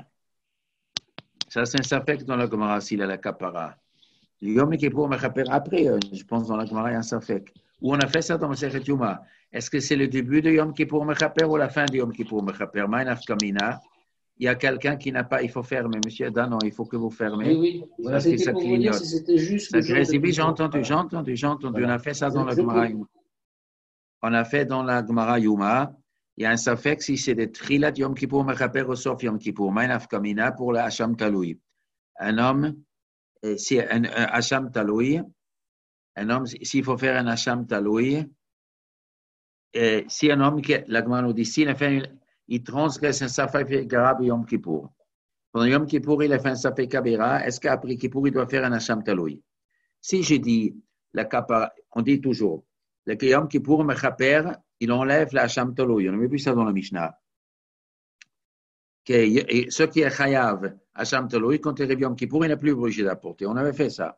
Ça, c'est un safek dans la Gemara, s'il a la kapara. Le Yom Kippour me rappelle après, je pense, dans la Gemara, il y a un safek. Où on a fait ça dans le Sechet Yuma. Est-ce que c'est le début de Yom Kippour me rappelle ou la fin de Yom Kippour me rappelle? Ma'inaf Kamina. Il y a quelqu'un qui n'a pas, il faut fermer. Monsieur Danon, il faut que vous fermez. Oui, oui. Voilà, Parce que c'était ça pour vous dire clignote. si c'était juste Ça le jour de graisse. Oui, j'ai Kippour. entendu, j'ai entendu, j'ai entendu. Voilà. On a fait ça dans Je- la je Gemara peux- Yuma. On a fait dans la Gemara Yuma. Il y a un safek si c'est de Trilat Yom Kippour me rappelle au Sof Yom Kippour. Ma'inaf Kamina pour la Hacham Taloui. Un homme, euh, si un, un Hacham Taloui, un homme, s'il faut faire un Hacham Taloui, euh, si un homme, qui- la Gemara nous dit, s'il a fait, une- il transgresse un safek garab Yom Kippour. Pendant Yom Kippour, il a fait un safek kabira. Est-ce qu'après Kippour, il doit faire un Hacham Taloui? Si je dis, la kapara, on dit toujours, le Yom Kippour mechaper, il enlève la Hacham Taloui. On a vu ça dans la Mishnah. Que, et ce qui est chayav, Hacham Taloui, quand il arrive Yom Kippour, il n'est plus obligé d'apporter. On avait fait ça.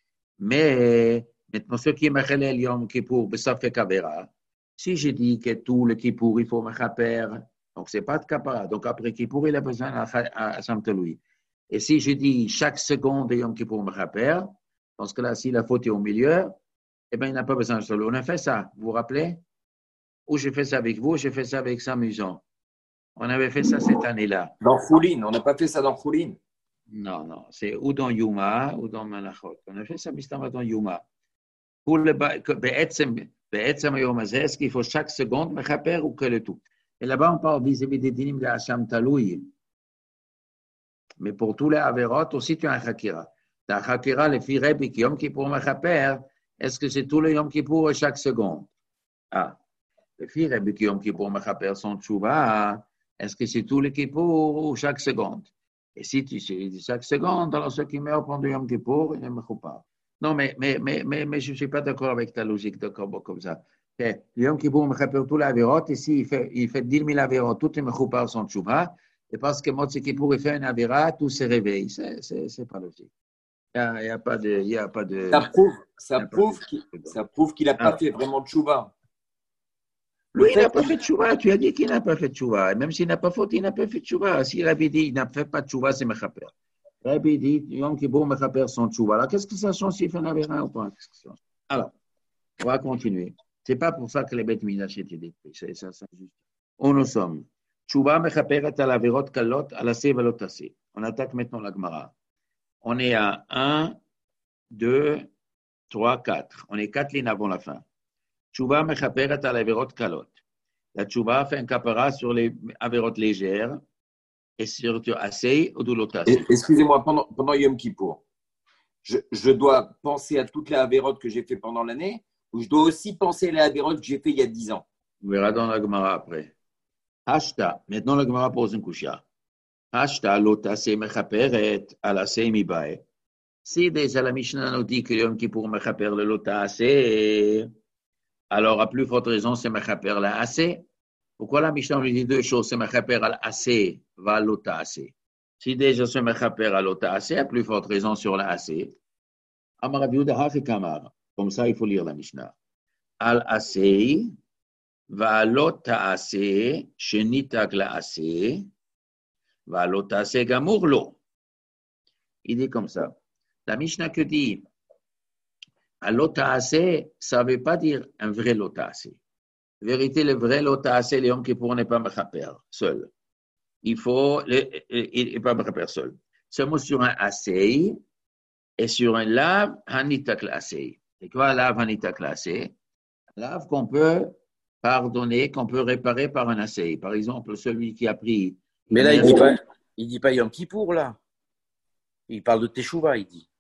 Mais maintenant, ce qui est mechalel Yom Kippour, safek kabira, si je dis que tout le Kippour, il faut mechaper, donc ce n'est pas de kapara. Donc après Kippour, il a besoin de Hacham Taloui. Et si je dis chaque seconde de Yom Kippour mechaper, parce que là, si la faute est au milieu, eh bien, il n'a pas besoin de solo. On a fait ça, vous vous rappelez? Ou j'ai fait ça avec vous, j'ai fait ça avec Samuson. On avait fait ça cette année-là. Dans Foulin, on n'a pas fait ça dans Foulin. Non, non, c'est ou dans Yuma ou dans Menachot. On a fait ça, Mistama, dans Yuma. Pour le Be'etzem Yom Hazeh, est-ce qu'il faut chaque seconde Mechaper ou que le tout? Et là-bas, on parle vis-à-vis des dinim de Hacham Taloui. Mais pour tous les Averot, aussi, tu as un Chakira. Tu as un Chakira, le fi Rebbe qui Yom Kippour Mechaper, est-ce que c'est tout le Yom Kippour chaque seconde? Ah, le fi Rebbe qui Yom Kippour Mechaper son Tchouva, est-ce que c'est tout le Kippour ou chaque seconde? Et si tu sais chaque seconde, alors ceux qui meurent pendant Yom Kippour, ils ne meurent pas. Non, mais, mais, mais, mais, mais je ne suis pas d'accord avec ta logique de combo comme ça. Okay. Yom Kippour Mechaper tout l'Averot, ici il fait, il fait dix mille Averot, tout les Mechoupar sont Tchouva. Et parce que Motsi Kippour il fait une Avera, tout se réveille. C'est, c'est, c'est pas logique. Il n'y a, a pas de. Il y a pas de ça prouve, ça pas prouve, de, qu'il, ça prouve qu'il n'a pas ah. fait vraiment de Tchouva. Lui, il n'a pas fait de Tchouva. Tu as dit qu'il n'a pas fait de Tchouva. Même s'il n'a pas fait, il n'a pas fait de Tchouva. Si Rabbi dit qu'il n'a fait pas de Tchouva, c'est Mechaper. Rabbi dit Yom Kippour Mechaper son Tchouva. Alors, qu'est-ce que ça change s'il fait un Avera ou pas? Alors, on va continuer. Ce n'est pas pour ça que les bêtes Midrash étaient détruits. C'est ça, ça juste. Où nous sommes? Tchouva Mechaperet al Averot Kalot al Aseh Velot Aseh. On attaque maintenant la Gemara. On est à un, deux, trois, quatre. On est quatre lignes avant la fin. Tchouva Mechaperet al Averot Kalot. La Tchouva fait un capara sur les Averot légères et sur Aseh ou Velot Aseh. Excusez-moi, pendant, pendant Yom Kippour, je, je dois penser à toutes les Averot que j'ai fait pendant l'année ou je dois aussi penser à les Averot que j'ai fait il y a dix ans? On verra dans la Gemara après. Hashta, maintenant la Gemara pose une coucha. Hashta lotase mechaperet alase mibae. Si déjà la Mishnah nous dit que Yom Kippour mechaper le lotase, alors à plus forte raison c'est mechaper la ase. Pourquoi la Mishnah nous dit deux choses? C'est mechaper al ase va lotase. Si déjà c'est mechaper al lotase, à plus forte raison sur la ase. Amar Rabbi Yehuda hachi kamar. Comme ça il faut lire la Mishnah. Al ase Va'alot ta'aseh, shenitak la'aseh, va'alot ta'aseh gamour lo. Il dit comme ça. La Mishnah que dit, alot ta'aseh, ça ne veut pas dire un vrai lot ta'aseh. En vérité, le vrai lot ta'aseh, les hommes qui pourront n'est pas mechaper seul. Il faut, il n'est pas mechaper seul. Seulement sur un aseh et sur un lave, hanitak la'aseh. C'est quoi un lave hanitak la'aseh? Un lave qu'on peut pardonner, qu'on peut réparer par un assay. Par exemple, celui qui a pris... Mais là, il ne dit pas, il dit pas Yom Kippour, là. Il parle de Teshuvah, il dit.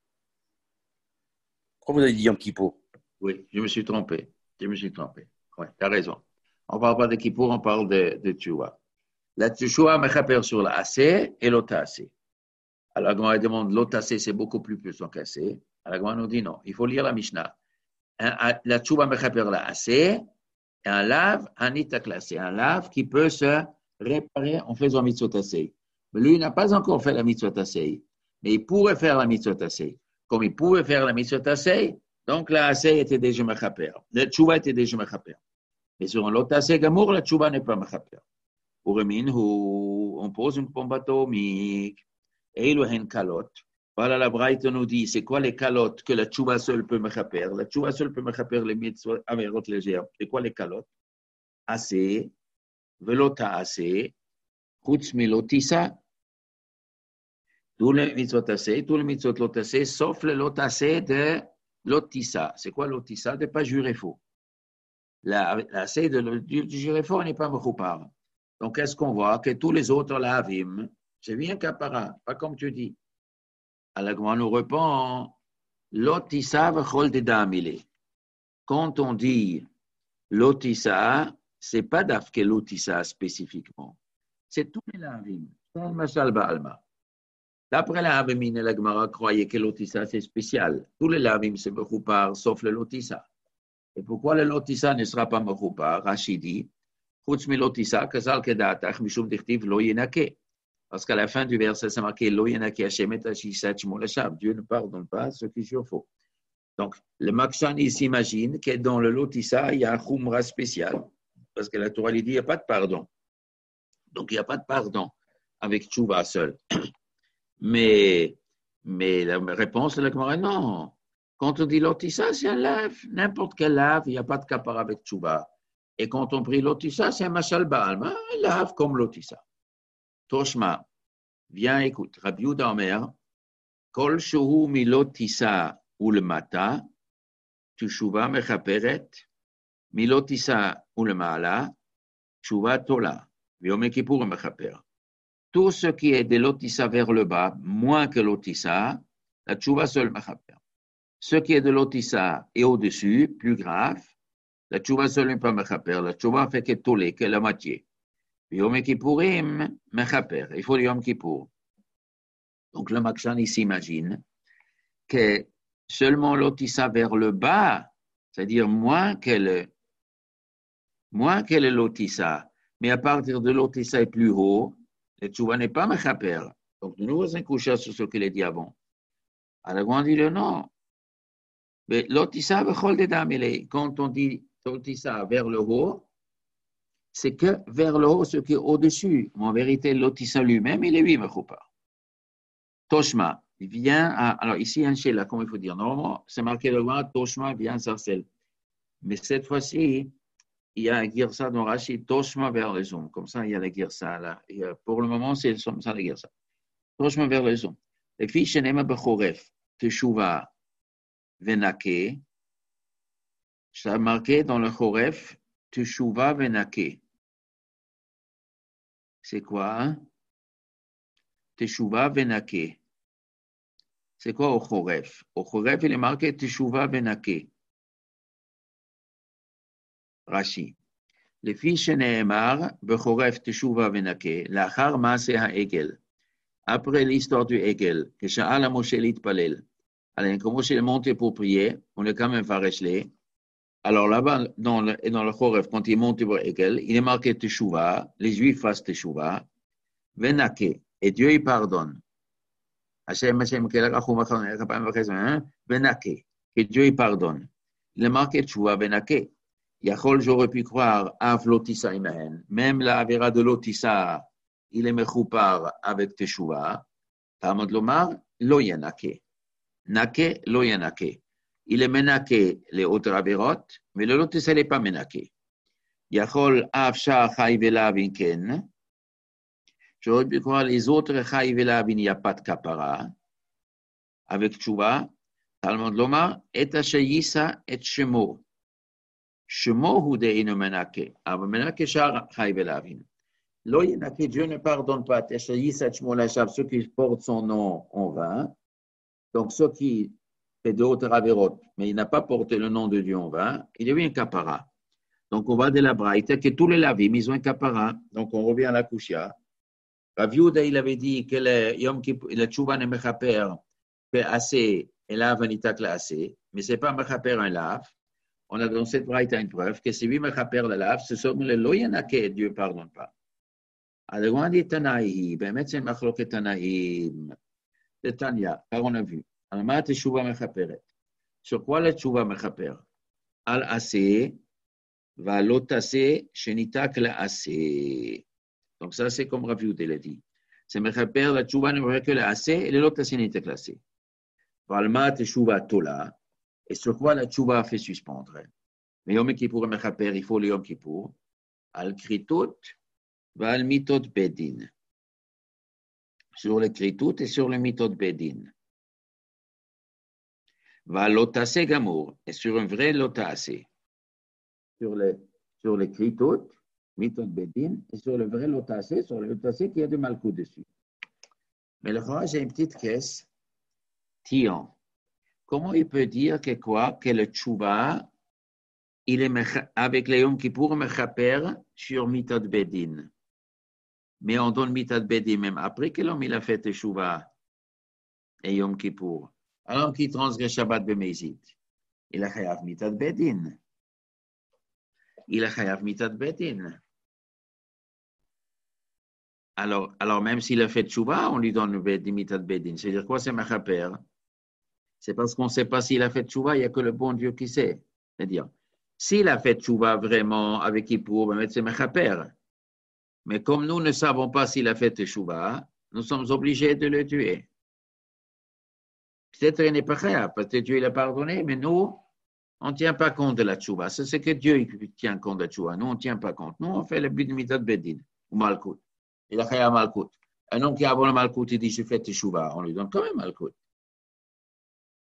Pourquoi vous avez dit Yom Kippour? Oui, je me suis trompé. Je me suis trompé. Oui, tu as raison. On ne parle pas de Kippour, on parle de, de Teshuvah. La Teshuvah mechaper sur la assay et l'ota assay. Alors, quand on demande l'ota assay, c'est beaucoup plus puissant qu'assay. Alors, quand on nous dit non, il faut lire la Mishnah. La Teshuvah mechaper la assay, un lave, un itakla, c'est un lave qui peut se réparer en faisant mitzvot aseh. Mais lui, il n'a pas encore fait la mitzvot aseh. Mais il pourrait faire la mitzvot aseh. Comme il pouvait faire la mitzvot aseh, donc la aseh était déjà mechaper. Le tchouva était déjà mechaper. Mais sur un lot aseh gamour, la tchouva n'est pas mechaper. Pour Minhu, on pose une bombe atomique. Et il y a kalot. Voilà, la Braïte nous dit, c'est quoi les calottes que la tchouva seule peut mechaper? La tchouva seule peut mechaper les mitzvot averot légères. C'est quoi les calottes? Assez, velota assez, chutz milotissa. Tous les mitzvot assez, tous les mitzvot lotassé, sauf le lotassé de lotissa. C'est quoi lotissa? De ne pas jurer faux. L'assé de, de, de jurer faux n'est pas mechoupar. Donc, est-ce qu'on voit que tous les autres lavim, c'est bien capara, pas comme tu dis. Alors, on nous répond, l'otissa v'chol dedamile. Quand on dit l'otissa, c'est pas d'afke l'otissa spécifiquement. C'est tous les lavim. C'est mashal ba'alma. D'après la Havamine, la Gemara croyait que l'otissa c'est spécial. Tous les lavim c'est mechoupar, sauf le lotissa. Et pourquoi le lotissa ne sera pas mechoupar? Rashi dit, chutz mi lotissa, kazal kedatach, mishum dichtiv lo yenake. Parce qu'à la fin du verset, c'est marqué Lo yenaki Hashem et Ashisat Shmo Lachab. Dieu ne pardonne pas ceux qui jurent faux. Donc, le Makshani s'imagine que dans le Lotissa, il y a un Khumra spécial. Parce que la Torah lui dit il n'y a pas de pardon. Donc, il n'y a pas de pardon avec Tchouva seul. Mais, mais la réponse de la Gemara, non. Quand on dit Lotissa, c'est un lave. N'importe quel lave, il n'y a pas de kapara avec Tchouva. Et quand on prie Lotissa, c'est un Mashal Ba'al. Un lave comme Lotissa. Toshma, viens, écoute. Rabbi Yehuda Omer, Kol shehu milot tisa ulmata, teshuva mechaperet, milot tisa ulmala, teshuva tola, v'yom kippur mechaper. Tout ce qui est de l'otissa vers le bas, moins que l'otissa, la teshuva seul mechaper. Ce qui est de l'otissa et au-dessus, plus grave, la teshuva seul n'est pas mechaper. La teshuva fait que tolé, que la moitié. Yom Kippourim, mechaper. Il faut le Yom Kippour. Donc le Makshan, il s'imagine que seulement l'otissa vers le bas, c'est-à-dire moins que le, moins que le l'otissa, mais à partir de l'otissa et plus haut, le teshuva n'est pas mechaper. Donc de nouveau, c'est un coucher sur ce qu'il a dit avant. Alors on dit le non. Mais l'otissa, quand on dit l'otissa vers le haut, c'est que vers le haut, ce qui est au-dessus. Mais en vérité, l'otissa lui-même, il est lui, mechoupa. Toshma, il vient à, alors ici, un chez là, comment il faut dire? Normalement, c'est marqué le loin, Toshma vient sarcel. Mais cette fois-ci, il y a un girsa dans Rashi, Toshma vers les hommes. Comme ça, il y a la girsa là. Et pour le moment, c'est comme ça la girsa. Toshma vers les hommes. Les filles, Shenema Bechoref, Teshuva, Venake, ça a marqué dans le Choref, Teshuva, Venake. C'est quoi, hein? Teshuva, Venake. C'est quoi au Choref? Au Choref, il est marqué Teshuva, Venake. Rashi. Les filles Sheneemar, Bechoref, Teshuva, Venake, Lachar Maase HaEgel. Après l'histoire du Egel, que Sha'ala Moshe l'itpalel. Alors, quand Moshe est monté pour prier, on est quand même farechlet. Alors là-bas, dans le, dans le Choref, quand il est monté pour Egel, il est marqué Teshuva, les Juifs fassent Teshuva, Venake, et Dieu il pardonne. Hashem, Hashem, Venake, et Dieu il pardonne. Il est marqué Teshuva, Venake. Yachol, j'aurais pu croire, Av Lotissa Imahen, même la Avera de Lotissa, il est mechoupar avec Teshuva. Talmud Lomar, Lo Yanake. Nake, Lo Yanake. Il est menake les autres averot, mais le Lotissa n'est pas menake. Yachol, Av Shah, Chai Velavinken. J'aurais pu croire les autres Chai Velavin, il n'y a pas de kapara. Avec Teshuva, Talmud Lomar, Et Ashayisa, Et Shemo. Shemo hu deinu menake. Ava menake Shah, Chai Velavin. Lo Yanake, Dieu ne pardonne pas ceux qui portent son nom en vain. Donc, ceux qui fait d'autres avérotes, mais il n'a pas porté le nom de Dieu en vain, il y a eu un kapara. Donc, on va de la braïta que tous les lavim, ils ont un kapara. Donc, on revient à la kushia. Rav Yehuda, il avait dit que le Yom Kippur, le Tshuva ne mechaper fait assez, et lave un itak la assez, mais ce n'est pas mechaper un lave. On a dans cette braïta une preuve que si lui mechaper le lave, ce sont les Lo Yanake, Dieu ne pardonne pas. Alors, on dit Tanaï, ben, mettre c'est machloket Tanaï, de Tanya, car on a vu. Alma teshuva mechaperet. Sur quoi la teshuva mechaper? Al assez, va l'otase, shenitak la assez. Donc, ça, c'est comme Rav Yehuda l'a dit. C'est mechaper, la teshuva ne mechaper que la assez, et l'otase nitak la assez. Alma teshuva tola, et sur quoi la teshuva fait suspendre? Mais Yom Kippur mechaper, il faut le Yom Kippur. Al kritot, Val mitot bedin. Sur le kritout et sur le mitot bedin. Va l'otase gamour et sur un vrai l'otase. Sur le, sur le kritout, mitot bedin, et sur le vrai l'otase, sur le l'otase qui a du malcout dessus. Mais le roi, j'ai une petite caisse. Tian. Comment il peut dire que quoi? Que le tchouba, il est avec les Yom Kippur mechaper sur mitot bedin. Mais on donne mitat bedin même après que l'homme il a fait Teshuva et Yom Kippur. Alors qu'il transgresse Shabbat b'mezit, il a chayav mitat bedin. Il a chayav mitat bedin. Alors, alors même s'il a fait Teshuva, on lui donne mitat bedin. C'est-à-dire quoi, c'est mechaper? C'est parce qu'on ne sait pas s'il a fait Teshuva, il n'y a que le bon Dieu qui sait. C'est-à-dire, s'il a fait Teshuva vraiment avec Kippur, c'est mechaper. Mais comme nous ne savons pas s'il a fait Teshuva, nous sommes obligés de le tuer. Peut-être qu'il n'est pas khayab, peut-être Dieu l'a pardonné, mais nous, on ne tient pas compte de la Teshuva. C'est ce que Dieu tient compte de la Teshuva. Nous, on ne tient pas compte. Nous, on fait le but de mitat bedin, ou malkout. Il a khayab malkout. Un homme qui a avant le malkout, il dit, je fais Teshuva. On lui donne quand même malkout.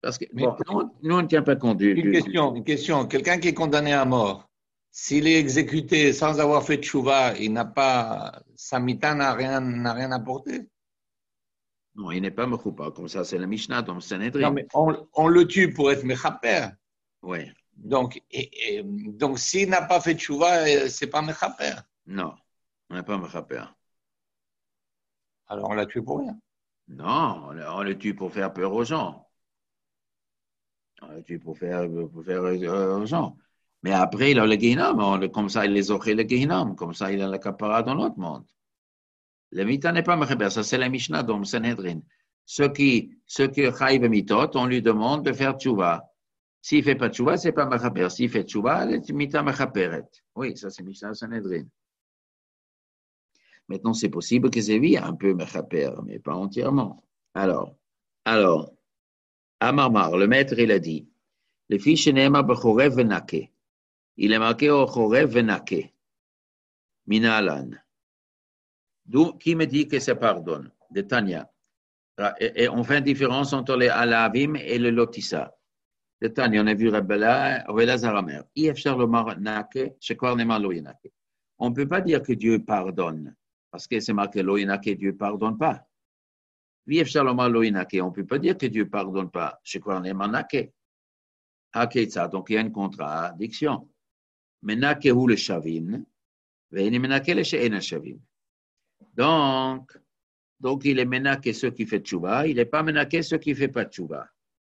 Parce que, Mais- bon, nous, nous, on ne tient pas compte du. Une du- question, une question. Quelqu'un qui est condamné à mort, s'il est exécuté sans avoir fait de chouva, il n'a pas, sa mita n'a rien, n'a rien apporté. Non, il n'est pas mechoupa. Comme ça, c'est la Mishnah dans le Sanhedrin. Non, mais on, on le tue pour être mechaper. Oui. Donc, et- et- donc s'il n'a pas fait de chouva, euh, c'est pas mechaper. Non, on n'est pas mechaper. Alors on l'a tué pour rien. Non, on le, on le tue pour faire peur aux gens. On le tue pour faire, pour faire euh, aux gens. Mais après, il a le Gehinnom. On le- Comme ça, il les offre le Gehinnom. Comme ça, il a la capara dans l'autre monde. Le mita n'est pas mechaper. Ça, c'est la Mishnah dans le Sanhedrin. Ceux qui, ceux qui chaïvent mitot, on lui demande de faire tchouva. S'il ne fait pas tchouva, ce n'est pas mechaper. S'il fait tchouva, c'est mita mechaperet. Oui, ça, c'est Mishnah Sanhedrin. Maintenant, c'est possible que Zévi a un peu mechaper, mais pas entièrement. Alors, alors, Amarmar, le maître, il a dit, le fils Shenema Bechorev Venake. Il est marqué au Chorev Venake. Mina Alan. D'où, qui me dit que ça pardonne? De Tanya. Et, et on fait une différence entre les Alavim et le Lotissa. De Tanya, on a vu Rabbela, Ravela Zaramer. Yefshar le Nake, Shekwar Nema Lo Yenake. On ne peut pas dire que Dieu pardonne. Parce que c'est marqué Lo Yenake, Dieu ne pardonne pas. Yefshar le Lo Yenake, on ne peut pas dire que Dieu ne pardonne pas. Shekwar Nema Nake. Haketza, donc il y a une contradiction. Menake ou le Shavin, Veini Menake le She'ena Shavin. Donc, donc, il est menaké ceux qui font tchouba, il n'est pas menaké ceux qui ne font pas tchouba.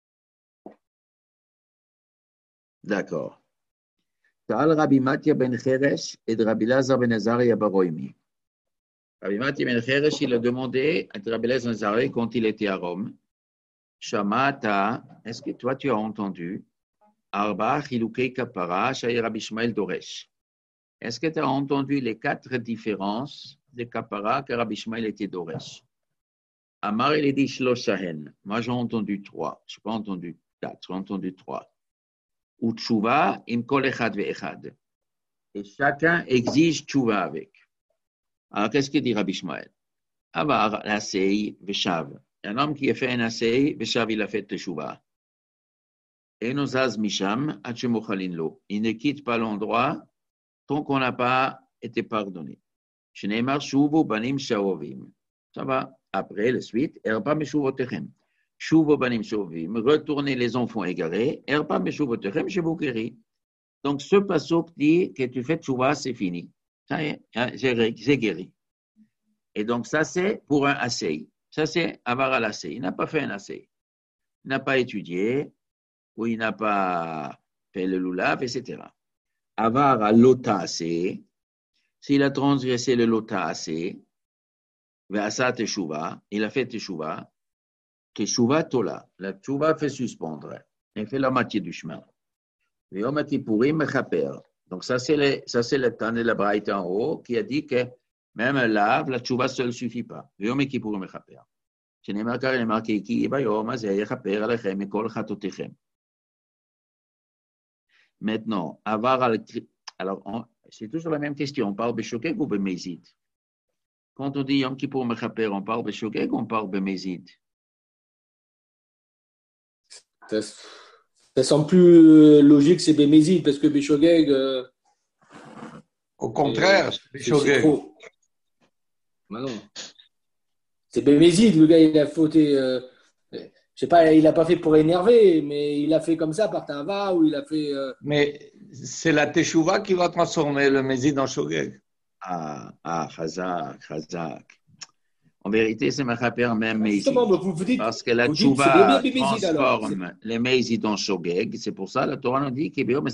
D'accord. Ta'al Rabbi Matia ben Cheresh et Rabbi Lazar ben Azaria Baroimi. Rabbi Matia ben Cheresh, il a demandé à Rabbi Lazar ben Azaria quand il était à Rome. Shamata, est-ce que toi tu as entendu Arba Chilukei Kapara, Shai Rabbi Shmael Doresh. Est-ce que tu as entendu les quatre différences de Kapara que Rabbi Shmael était Doresh? Amar, il a dit Shloshahen. Moi, j'ai entendu trois. Je n'ai pas entendu quatre, j'ai entendu trois. Ou Tchouva, im kol echad ve'echad. Et chacun exige Tchouva avec. Alors, qu'est-ce que dit Rabbi Shmael? Avar, l'asei, veshav. Un homme qui a fait un asei, veshav, il a fait Tchouva. Et nous az misham, achemochalin lo. Il ne quitte pas l'endroit tant qu'on n'a pas été pardonné. Shneimar shuvu banim shaovim. Ça va. Après, la suite, erba meshuvotechem. Shuvo banim shovim. Retournez les enfants égarés. Erba meshuvotechem, je vous guéris. Donc, ce pasuk dit que tu fais tchouva, c'est fini. Ça y est, j'ai guéri. Et donc, ça, c'est pour un assay. Ça, c'est avoir à l'assay. Il n'a pas fait un assay. Il n'a pas étudié, ou il n'a pas fait le lulav, et cetera. Avoir à l'ota assay. S'il a transgressé le lota assay, Ve'asa teshuva, il a fait teshuva, teshuva tola, la teshuva fait suspendre, il fait la moitié du chemin. Ve'yom kippurim mechaper. Donc ça c'est le, ça c'est le temps de la braïta en haut qui a dit que même là, la teshuva seule suffit pas. Ve'yom kippurim mechaper. שנאמר ככה, נאמר כי כי ביום הזה יכפר עליכם מכל חטאותיכם. Maintenant, avoir à alors on, c'est toujours la même question, on parle de shogeg ou de mézid? Quand on dit Yom Kippour Mechaper, on parle de Shogeg ou on parle de Mézid? Ça, ça semble plus logique, c'est Bémézid, parce que Béchogeg. Euh, Au contraire, c'est Shogeg. Bah non. C'est Bémézid, le gars, il a fauté. Euh, je sais pas, il n'a pas fait pour énerver, mais il a fait comme ça par Tava ou il a fait. Euh... Mais c'est la Teshuvah qui va transformer le Mézid en Shogeg. Ah, ah, Chazak, Chazak. En vérité, c'est Mechaper même Mézid. Vous, vous dites, parce que la Tchouva transforme les Mézid en Shogeg. C'est pour ça que la Torah nous dit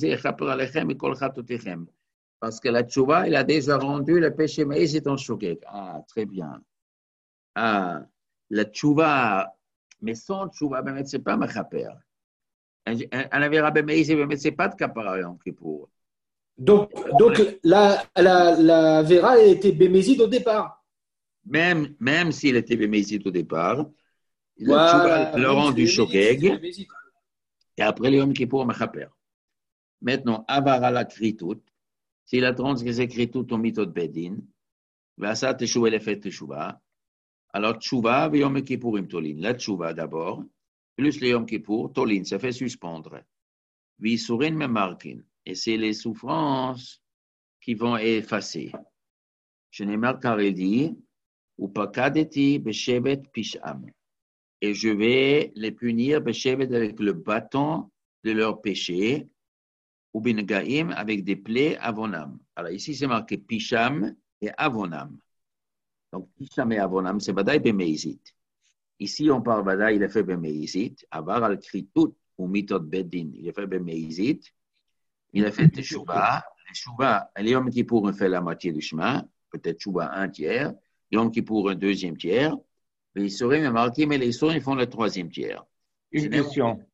parce que la Tchouva, il a déjà rendu le péché Mézid en Shogeg. Ah, très bien. Ah, la Tchouva, mais sans Tchouva, ce n'est pas Mechaper. Un Avera Mézid, ce n'est pas de Kapara Yom Kippour. Donc, donc la, la, la Vera était Bémézid au départ. Même, même s'il était Bémézid au départ, voilà, le rend du Shogeg, et après le Yom Kippour Mechaper. Maintenant, Avara la Kritout, s'il a transgressé Kritout au Mitot Bedin, Vasa Teshuvah, il a fait Teshuvah, alors Teshuvah, Yom Kippourim Tolin. La Teshuvah d'abord, plus le Yom Kippour, Tolin, ça fait suspendre. Visurin me marquin. Et c'est les souffrances qui vont effacer. Je n'ai marqué car il dit, ou pas kadeti beshevet pisham. Et je vais les punir beshevet avec le bâton de leur péché, ou bingaim avec des plaies avonam. Alors ici c'est marqué pisham et avonam. Donc pisham et avonam, c'est badaï bemeizit. Ici on parle badaï, il a fait bemeizit. Avar al kritout ou mitot bedin, il a fait bemeizit. Il a fait teshuva. Teshuva, le Yom Kippour, on fait la moitié du chemin, peut-être teshuva un tiers, Yom Kippour un deuxième tiers, mais les souris, marqué, mais les souris, ils font le troisième tiers. Une question.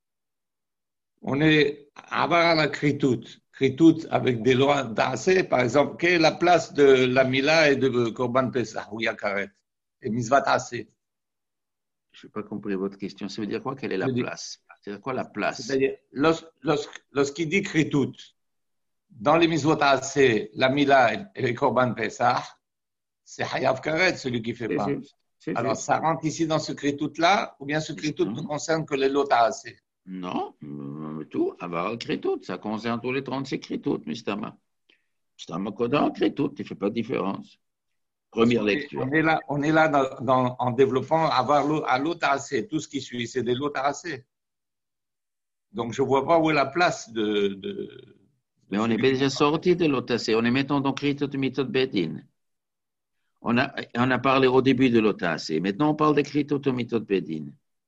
On est avant la kritout. Kritout avec des lois d'Assé, par exemple, quelle est la place de la Mila et de Korban Pesach, ou Yakaret, et Mizvat Assé? Je n'ai pas compris votre question. Ça veut dire quoi? Quelle est la place? C'est quoi la place? C'est-à-dire, lorsqu'il dit kritout, dans les Mizvot Assé, la Mila et les Korban Pesach, c'est Hayav Karet, celui qui fait C'est pas. juste, c'est Alors, juste. ça rentre ici dans ce kritout-là, ou bien ce kritout ne concerne que les lots Assé? Non, tout, avoir kritout, ça concerne tous les trente-six kritout, Mistama. Mistama Kodan, kritout, il ne fait pas de différence. Première lecture. On est là, on est là dans, dans, en développant avoir l'eau à l'eau tassée. Tout ce qui suit, c'est des lots tassés. Donc, je ne vois pas où est la place de. de Mais on est déjà sorti de l'otassé. On est maintenant dans kritout mitot bedin. On a, on a parlé au début de l'otassé. Maintenant, on parle de kritout mitot bedin.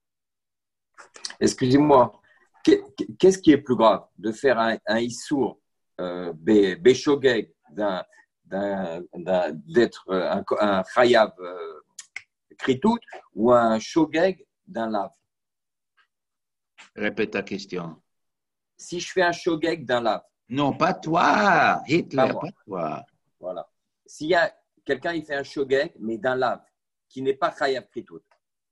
Excusez-moi, qu'est-ce qui est plus grave? De faire un, un issour euh, béchogeg d'un D'un, d'un, d'être un, un chayav euh, kritout ou un shogeg d'un lav? Répète ta question. Si je fais un shogeg d'un lav. Non, pas toi, Hitler, pas, pas toi. Voilà. S'il y a quelqu'un qui fait un shogeg, mais d'un lav, qui n'est pas chayav kritout,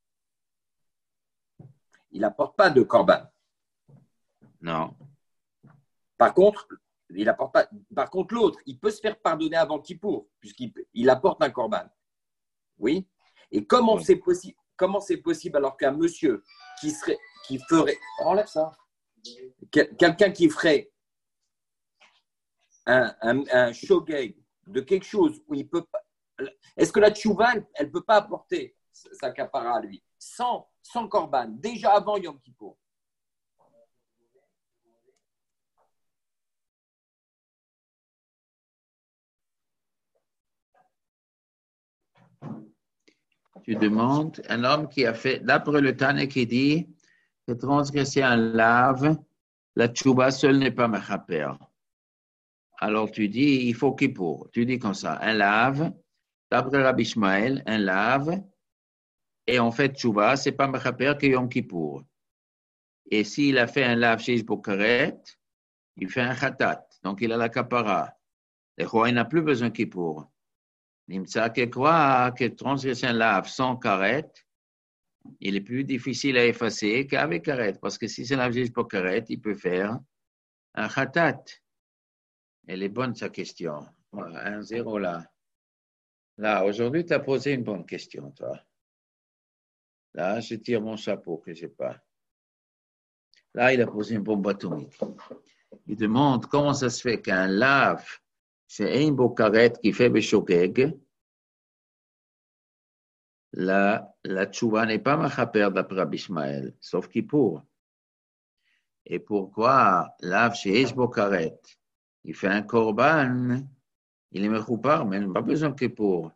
il n'apporte pas de korban. Non. Par contre, Il apporte pas. Par contre, l'autre, il peut se faire pardonner avant Kippour, puisqu'il il apporte un korban. Oui. Et comment oui. c'est possible Comment c'est possible alors qu'un monsieur qui serait, qui ferait, enlève ça, quelqu'un qui ferait un, un, un shogeg de quelque chose où il peut pas. Est-ce que la tchouva, elle ne peut pas apporter sa kapara à lui sans, sans korban, déjà avant Yom Kippour? Tu demandes, un homme qui a fait, d'après le Tane qui dit que transgresser un lave, la tchouba seule n'est pas mechaper. Alors tu dis, il faut Kippour. Tu dis comme ça, un lave, d'après Rabbi Ishmael, un lave, et en fait tchouba, c'est pas mechaper que Yom Kippour. Et s'il a fait un lave chez Bokaret, il fait un khatat, donc il a la kapara. Et il n'a plus besoin de Kippour. Nimtsa que quoi que transgresser un lave sans karet, il est plus difficile à effacer qu'avec karet, parce que si c'est lave juste pour karet, il peut faire un khatat. Elle est bonne sa question. Voilà, un zéro là. Là, aujourd'hui, tu as posé une bonne question, toi. Là, je tire mon chapeau que je n'ai pas. Là, il a posé une bombe atomique. Il demande comment ça se fait qu'un lave c'est un beau karet qui fait Beshogeg. La, la tchouva n'est pas machaper d'après Rabbi Ishmael, sauf Kippour. Et pourquoi l'ave chez Esbo karet, il fait un korban, il est mechoupar, mais il n'a pas besoin de Kippour.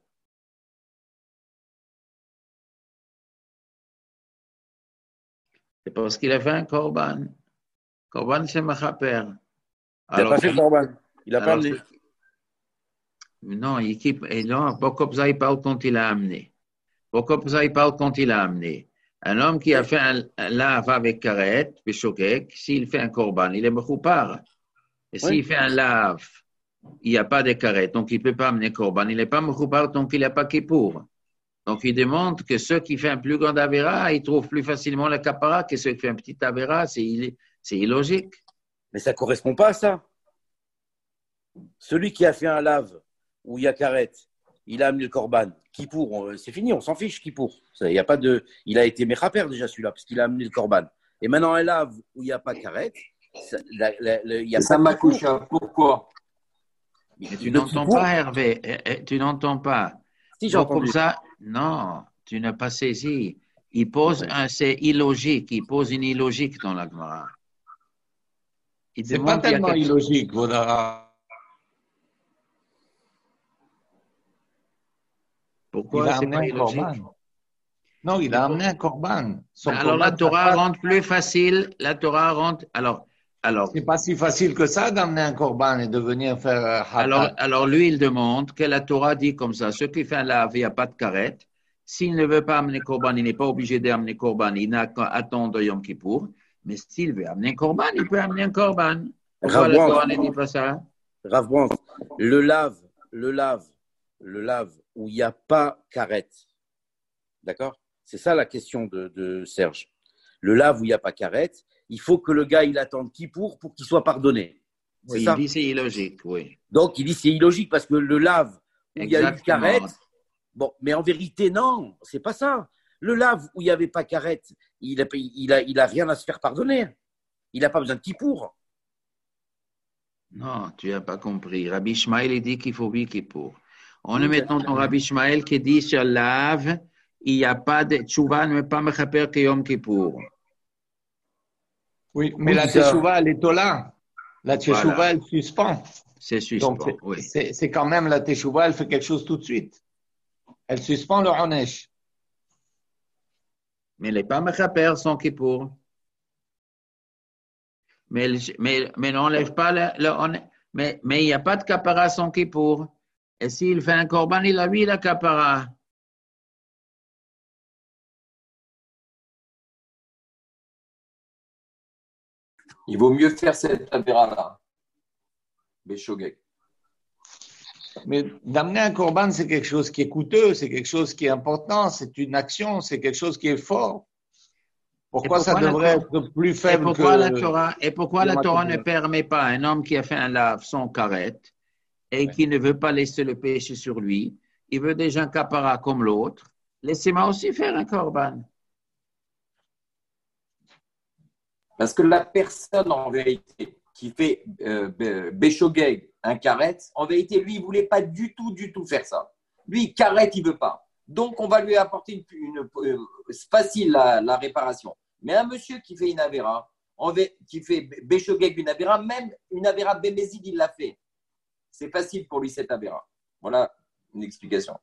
C'est parce qu'il a fait un korban. Korban, c'est machaper. Il n'a pas fait korban. Il n'a pas amené. Non, il quitte, et non, Bokobza, il parle quand il a amené. Bokobza, il parle quand il a amené. Un homme qui a fait un, un lave avec karet, bishogek, s'il fait un korban, il est mechoupar. Et s'il oui. fait un lave, il n'y a pas de karet, donc il ne peut pas amener korban. Il n'est pas mechoupar, donc il n'y a pas kippour. Donc il demande que ceux qui font un plus grand avera, ils trouvent plus facilement la kapara que ceux qui font un petit avera. C'est, c'est illogique. Mais ça ne correspond pas à ça. Celui qui a fait un lave, où il y a karet, il a amené le Corban. Kippour, c'est fini, on s'en fiche, Kippour. Ça, y a pas de... Il a été Mechaper déjà celui-là, parce qu'il a amené le Corban. Et maintenant, un lave où il n'y a pas de carrette, il y a ça pas m'a de Kippour. couché. Pourquoi? Mais tu n'entends pas, Hervé. Eh, eh, Tu n'entends pas. Si, j'ai Donc, entendu. comme ça, non, tu n'as pas saisi. Il pose un, c'est illogique. Il pose une illogique dans la Gemara. Il C'est demande pas il y a tellement quelque- illogique, Vodara. Il Pourquoi a c'est amené pas un illogique? corban. Non, il a amené un corban. Son Mais alors la corban, Torah ça passe. rend plus facile. La Torah rend. Alors, alors, C'est pas si facile que ça d'amener un corban et de venir faire euh, alors, hatat. alors lui, il demande que la Torah dit comme ça. Ceux qui font un lave, il n'y a pas de carette. S'il ne veut pas amener Corban, il n'est pas obligé d'amener Corban. Il n'a qu'à attendre Yom Kippour. Mais s'il veut amener Corban, il peut amener un Corban. Pourquoi la Rav Torah Brandt. ne dit pas ça? Rav Brandt, le lave, le lave, le lave où il n'y a pas carette. D'accord? C'est ça la question de, de Serge. Le lave où il n'y a pas carette, il faut que le gars il attende Kippour pour qu'il soit pardonné. C'est Oui, ça? il dit c'est illogique, oui. Donc il dit c'est illogique parce que le lave où il y a eu Exactement. carette, bon, mais en vérité non, c'est pas ça. Le lave où il n'y avait pas carette, il a, il, a, il a rien à se faire pardonner. Il n'a pas besoin de Kippour. Non, tu n'as pas compris. Rabbi Ishmael, il dit qu'il faut huit Kippour. On est maintenant dans Rabbi Ishmael qui dit sur lave, il n'y a pas de tchouva, ne pas mechaper que Yom Kippour. Oui, mais Oui, la ça. teshuva, elle est au là. La teshuva, Voilà. elle suspend. C'est Donc, suspend, c'est- oui. c'est c'est quand même la teshuva, elle fait quelque chose tout de suite. Elle suspend le onesh. Mais les pas mechaper sont Kippour. Mais, le- mais, mais n'enlève pas le, le on- mais, mais il n'y a pas de kapara sans Kippour. Et s'il fait un korban, il a lui la kapara. Il vaut mieux faire cette avéra-là. Béchogek. Mais d'amener un corban, c'est quelque chose qui est coûteux, c'est quelque chose qui est important, c'est une action, c'est quelque chose qui est fort. Pourquoi, Et pourquoi ça la devrait Torah- être plus Et faible pourquoi que... la Torah, et pourquoi la Yom Torah ne Kippur. permet pas à un homme qui a fait un lave sans carette et qui ne veut pas laisser le péché sur lui, il veut déjà un kapara comme l'autre, laissez-moi aussi faire un korban. Parce que la personne, en vérité, qui fait euh, Béchogeg, un carrette, en vérité, lui, il ne voulait pas du tout, du tout faire ça. Lui, carrette, il ne veut pas. Donc, on va lui apporter une, une, une facile la, la réparation. Mais un monsieur qui fait une avéra, en vé- qui fait Béchogeg une avéra, même une avéra Bémézid, il l'a fait. C'est facile pour lui, cette avéra. Voilà une explication.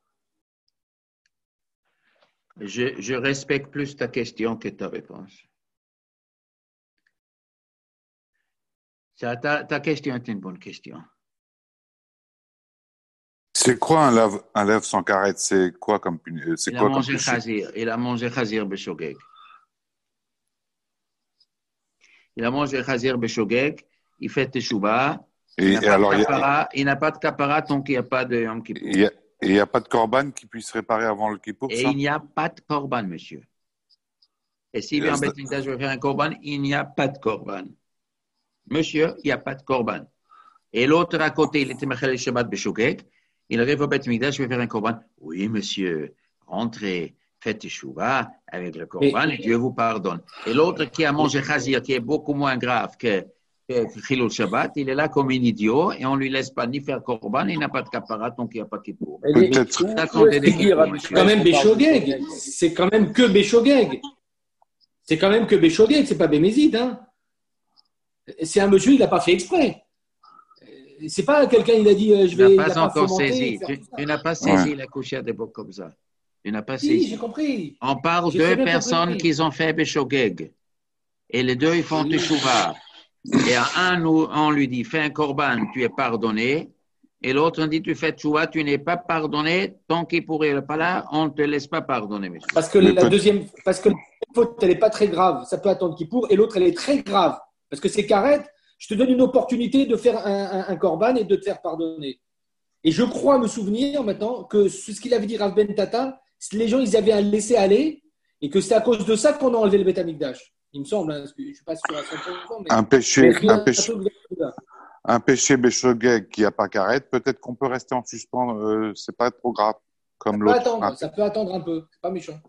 Je, je respecte plus ta question que ta réponse. Ça, ta, ta question est une bonne question. C'est quoi un lave, un lève sans carrette? C'est quoi comme puni- euh, c'est Il a quoi comme mangé péché? chazir. Il a mangé chazir beshogeg. Il a mangé chazir beshogeg. Il fait teshuva. Et, Il n'a et pas, alors, de il y a- kapara. Il n'a pas de kapara tant qu'il n'y a pas de Yom Kippour. il y a- et il n'y a pas de corban qui puisse réparer avant le Kippour, Et ça? il n'y a pas de korban, monsieur. Et s'il Et vient en là, Beth Mikdash, je vais faire un korban, il n'y a pas de korban. Monsieur, il n'y a pas de korban. Et l'autre à côté, il était Mechel Shabbat Beshogeg. Il arrive au Beth Mikdash, je vais faire un korban. Oui, monsieur, rentrez, faites teshuva avec le korban Mais- et Dieu vous pardonne. Et l'autre qui a mangé chazir, qui est beaucoup moins grave que, que Chilul Shabbat, il est là comme un idiot et on ne lui laisse pas ni faire korban, il n'a pas de kapara tant qu'il n'y a pas de Kippour. Elle est- Peut-être. Où- Ça où compte est-ce des qu'il dit, Kippour, Rabbi monsieur. C'est quand même Ishmael, qu'on parle de Béchogeg. Béchogeg? C'est quand même que Béchogeg. C'est quand même que Béchogeg, c'est pas Bémézid. Hein. C'est un monsieur, il n'a pas fait exprès. C'est pas quelqu'un, il a dit euh, je Tu vais. n'as il a pas encore fomenté, saisi. faire Tu, tout ça. tu n'as pas saisi Ouais. la couchette des boucs comme ça. Tu n'as pas Si, saisi. j'ai compris. On parle J'ai de très deux bien personnes compris. qui ont fait Beshogeg. Et les deux, ils font Oui. teshuva. Et à un, nous, on lui dit, fais un korban, tu es pardonné. Et l'autre, on dit, tu fais teshuva, tu n'es pas pardonné. Tant qu'il pourrait pas là, on ne te laisse pas pardonner, monsieur. Parce que Mais la peut- deuxième, parce que la faute, elle n'est pas très grave. Ça peut attendre Kippour. Et l'autre, elle est très grave. Parce que c'est carrette. Je te donne une opportunité de faire un, un, un korban et de te faire pardonner. Et je crois me souvenir maintenant que ce ce qu'il avait dit Rav Ben Tata, les gens, ils avaient un laisser-aller et que c'est à cause de ça qu'on a enlevé le Beth Amikdash. Il me semble, hein, parce que je ne suis pas sûr à cent pour cent. Mais Un péché, mais il y a un péché, truc là. un péché béchogeg qui n'a pas carré, peut-être qu'on peut rester en suspens, euh, c'est pas trop grave. Comme Ça peut l'autre. attendre, Un- ça peut attendre un peu. C'est pas méchant.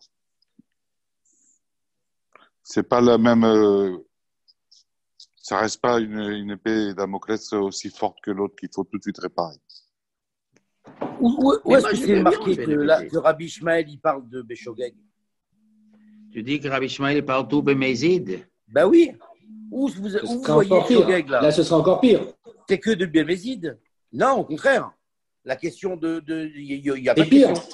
C'est pas la même. euh, ça reste pas une, une épée Damoclès aussi forte que l'autre qu'il faut tout de suite réparer. Où, où- où Mais est-ce moi, que je c'est veux bien marqué enlever que, le là, péché. que Rabbi Ishmael il parle de Béchogeg? Tu dis que Rabbi Ishmael parle tout Bémézid. Ben oui. Où vous, Ce où vous sera voyez encore pire. Shogeg là? Là, ce sera encore pire. C'est que de Bémézid? Non, au contraire. La question de. de- Il n'y a, pas Et de pire. question.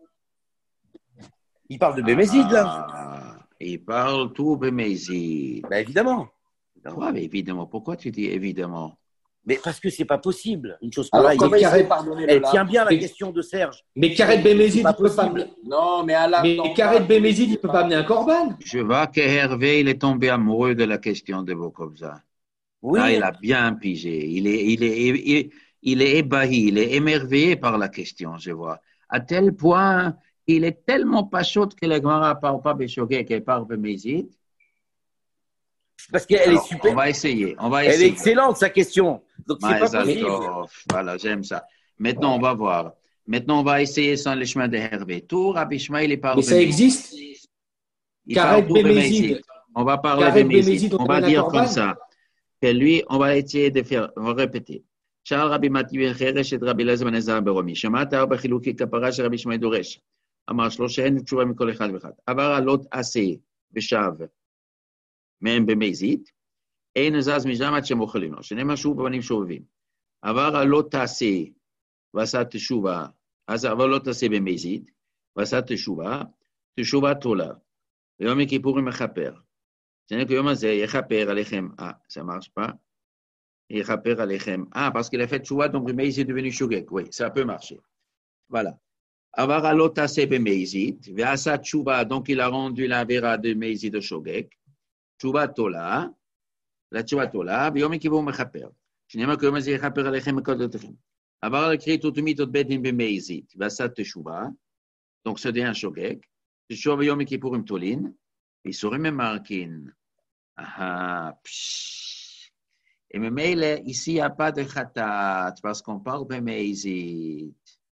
Il parle de Bémézid là. Ah, il parle tout Bémézid. Ben évidemment. Ouais, mais évidemment. Pourquoi tu dis évidemment? Mais parce que c'est pas possible, une chose Alors, pareille. comment Mais il s'est carré- pardonné le Elle tient bien la Mais- question de Serge. Mais Karet Bémézid, C'est il pas peut pas possible. amener. Non, mais Allah. Mais Karet Bémézid, il peut pas amener un corban. Je vois que Hervé, il est tombé amoureux de la question de Bokobza. Oui, Là, il a bien pigé. Il est, il est, il, il est ébahi, il est émerveillé par la question, je vois. À tel point, il est tellement pas chaud que la Gemara ne parle pas Béchogé, qu'elle parle Bémézid. parce qu'elle est Alors, super. on va essayer. On va Elle est essayer. excellente sa question. Donc c'est pas Maëzal possible. Tov. Voilà, j'aime ça. Maintenant, on va voir. Maintenant, on va essayer sans le chemin de Hervé. Tout Rabbi Ishmael, il parle Mais ça Bémézid. existe. Il Karet parle tout Bémézid. Bémézid. On va parler Karet Bémézid. Bémézid, On on va amène un dire corban. comme ça. Que lui, on va essayer de faire, on va répéter. Charles Rabbi Mathieu Cheresh et Rabbi Elazar ben Ezra Beromi. שמעת ארבע חילוקי כפרה שרבי ישמעאל דורש. אמר שלושה תשובה מכל אחד ואחד. עבר עלות עשה ושב מהם במזיד. אין זז משם עד שהם אוכלים לו. שנאמר שוב בבנים שובבים. עבר עלות תעשה ועשה תשובה. אז עבר עלות תעשה במזיד ועשה תשובה. תשובה תולה. ויום הכיפורים מכפר. C'est-à-dire que Yom Hazeh, Yechaper Alechem. Ah, ça ne marche pas. Yechaper Alechem. Ah, parce qu'il a fait Tchouva, donc Bémézid est devenu Shogek. Oui, ça peut marcher. Voilà. Avar alot ase Bémézid. Ve'asa Tchouva, donc il a rendu la vera de Bémézid au Shogek. Tchouva Tola. La Tchouva Tola. Yom Kippur Mechaper. שנאמר כי Yom Hazeh Yechaper Alechem Mekodotechem. Avar l'écrit tout mit tout bedin Bémézid. Ve'asa Tchouva. Donc c'est un Shogek. Tchouva Yom Kippur Tolin. Et sur même marquin. Ah, psh. Et mais là, ici, il n'y a pas de khatat parce qu'on parle de Bémézid.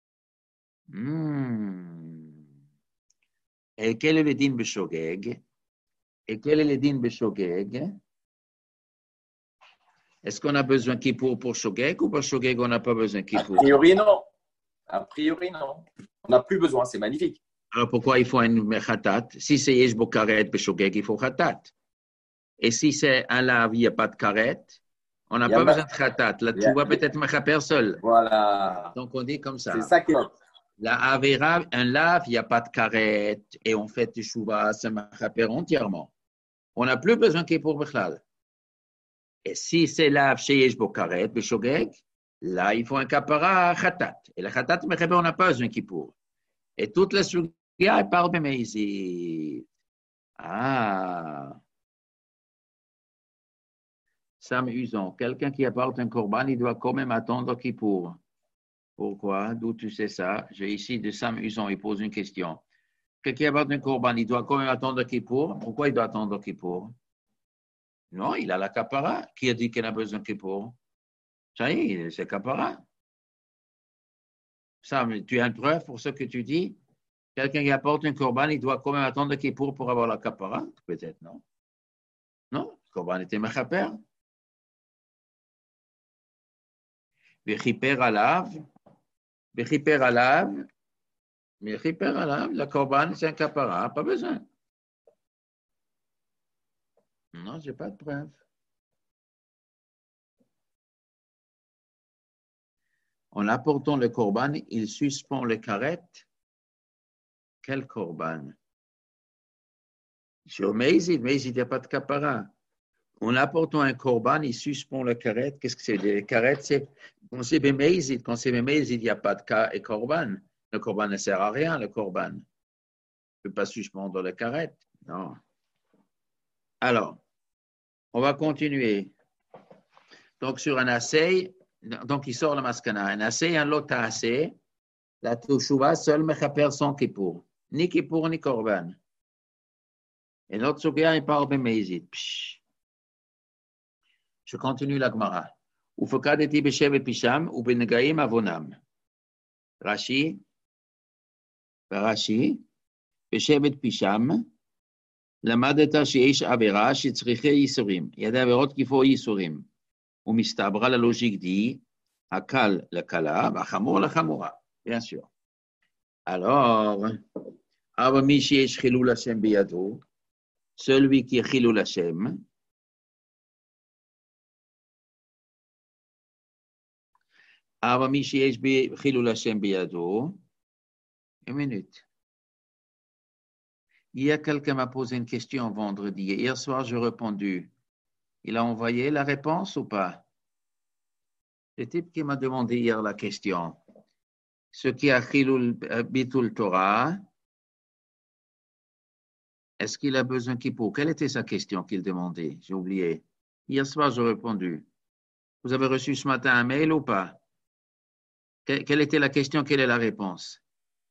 Hmm. Et quel est le din Beshogeg? Et quel est le din Beshogeg? Est-ce qu'on a besoin de Kippour pour Shogeg ou pour Shogeg, on n'a pas besoin de A Kippour? priori, non. A priori, non. On n'a plus besoin, c'est magnifique. Alors pourquoi il faut un khatat? Si c'est Yesh Bo Karet Beshogeg, il faut khatat. Et si c'est un lave, il n'y a pas de karet, on n'a Il y a pas ma- besoin de khatat. Là, Il y tu a- vois peut-être Mechaper seul. Voilà. Donc on dit comme ça. C'est ça qui est. La Avera, un lave, il n'y a pas de karet. Et on fait Teshuvah, c'est Mechaper entièrement. On n'a plus besoin qu'il pour Bechlal. Et si c'est lave chez Yeshbo karet, Beshogeg, là, il faut un kapara khatat. Et le khatat, Mechaper, on n'a pas besoin qu'il pour. Et toute la sugia, elle parle de Bémézid. Ah. Sam Uson, quelqu'un qui apporte un corban, il doit quand même attendre Kippour. Pourquoi? D'où tu sais ça? J'ai ici de Sam Uson, il pose une question. Quelqu'un qui apporte un corban, il doit quand même attendre Kippour. Pourquoi il doit attendre Kippour? Non, il a la kapara. Qui a dit qu'il a besoin de Kippour? Ça y est, c'est kapara. Sam, tu as une preuve pour ce que tu dis? Quelqu'un qui apporte un corban, il doit quand même attendre Kippour pour avoir la kapara? Peut-être, non? Non, le corban était mechaper. Bechiper alav, Bechiper alav, Bechiper alav, la corban, c'est un capara, pas besoin. Non, j'ai pas de preuve. En apportant le corban, il suspend le karet. Quel corban? Sur Meizid, Meizid, il n'y a pas de capara. En apportant un corban, il suspend le karet. Qu'est-ce que c'est? Le karet, c'est quand c'est Bémézid. Quand c'est Bémézid, il n'y a pas de ka et corban. Le corban ne sert à rien, le corban. Ne peut pas suspendre le karet. Non. Alors, on va continuer. Donc, sur un assay, donc il sort le maskana. Un assay, un lot à assay. La touchouva, seul mechaper sans kippour. Ni kippour, ni corban. Et notre soukia, il parle Bémézid. Je continue la Gemara. ופקדתי בשבט פישם ובנגעים עוונם. רש"י, ברש"י, בשבט פישם, למדת שיש עבירה שצריכי ייסורים. יד העבירות כפו ייסורים. ומסתברא ללוג'יק די, הקל לקלה והחמור לחמורה, bien sûr. Alors, אבל מי שיש חילול השם בידו, celui qui est חילול השם, אבל מי שיש חילול השם בידו, une minute. Hier, quelqu'un m'a posé une question vendredi. Hier soir, j'ai répondu. Il a envoyé la réponse ou pas? Le type qui m'a demandé hier la question. Ce qui a Chilul Bitul Torah, est-ce qu'il a besoin Kippour? Quelle était sa question qu'il demandait? J'ai oublié. Hier soir, j'ai répondu. Vous avez reçu ce matin un mail ou pas? Quelle était la question? Quelle est la réponse?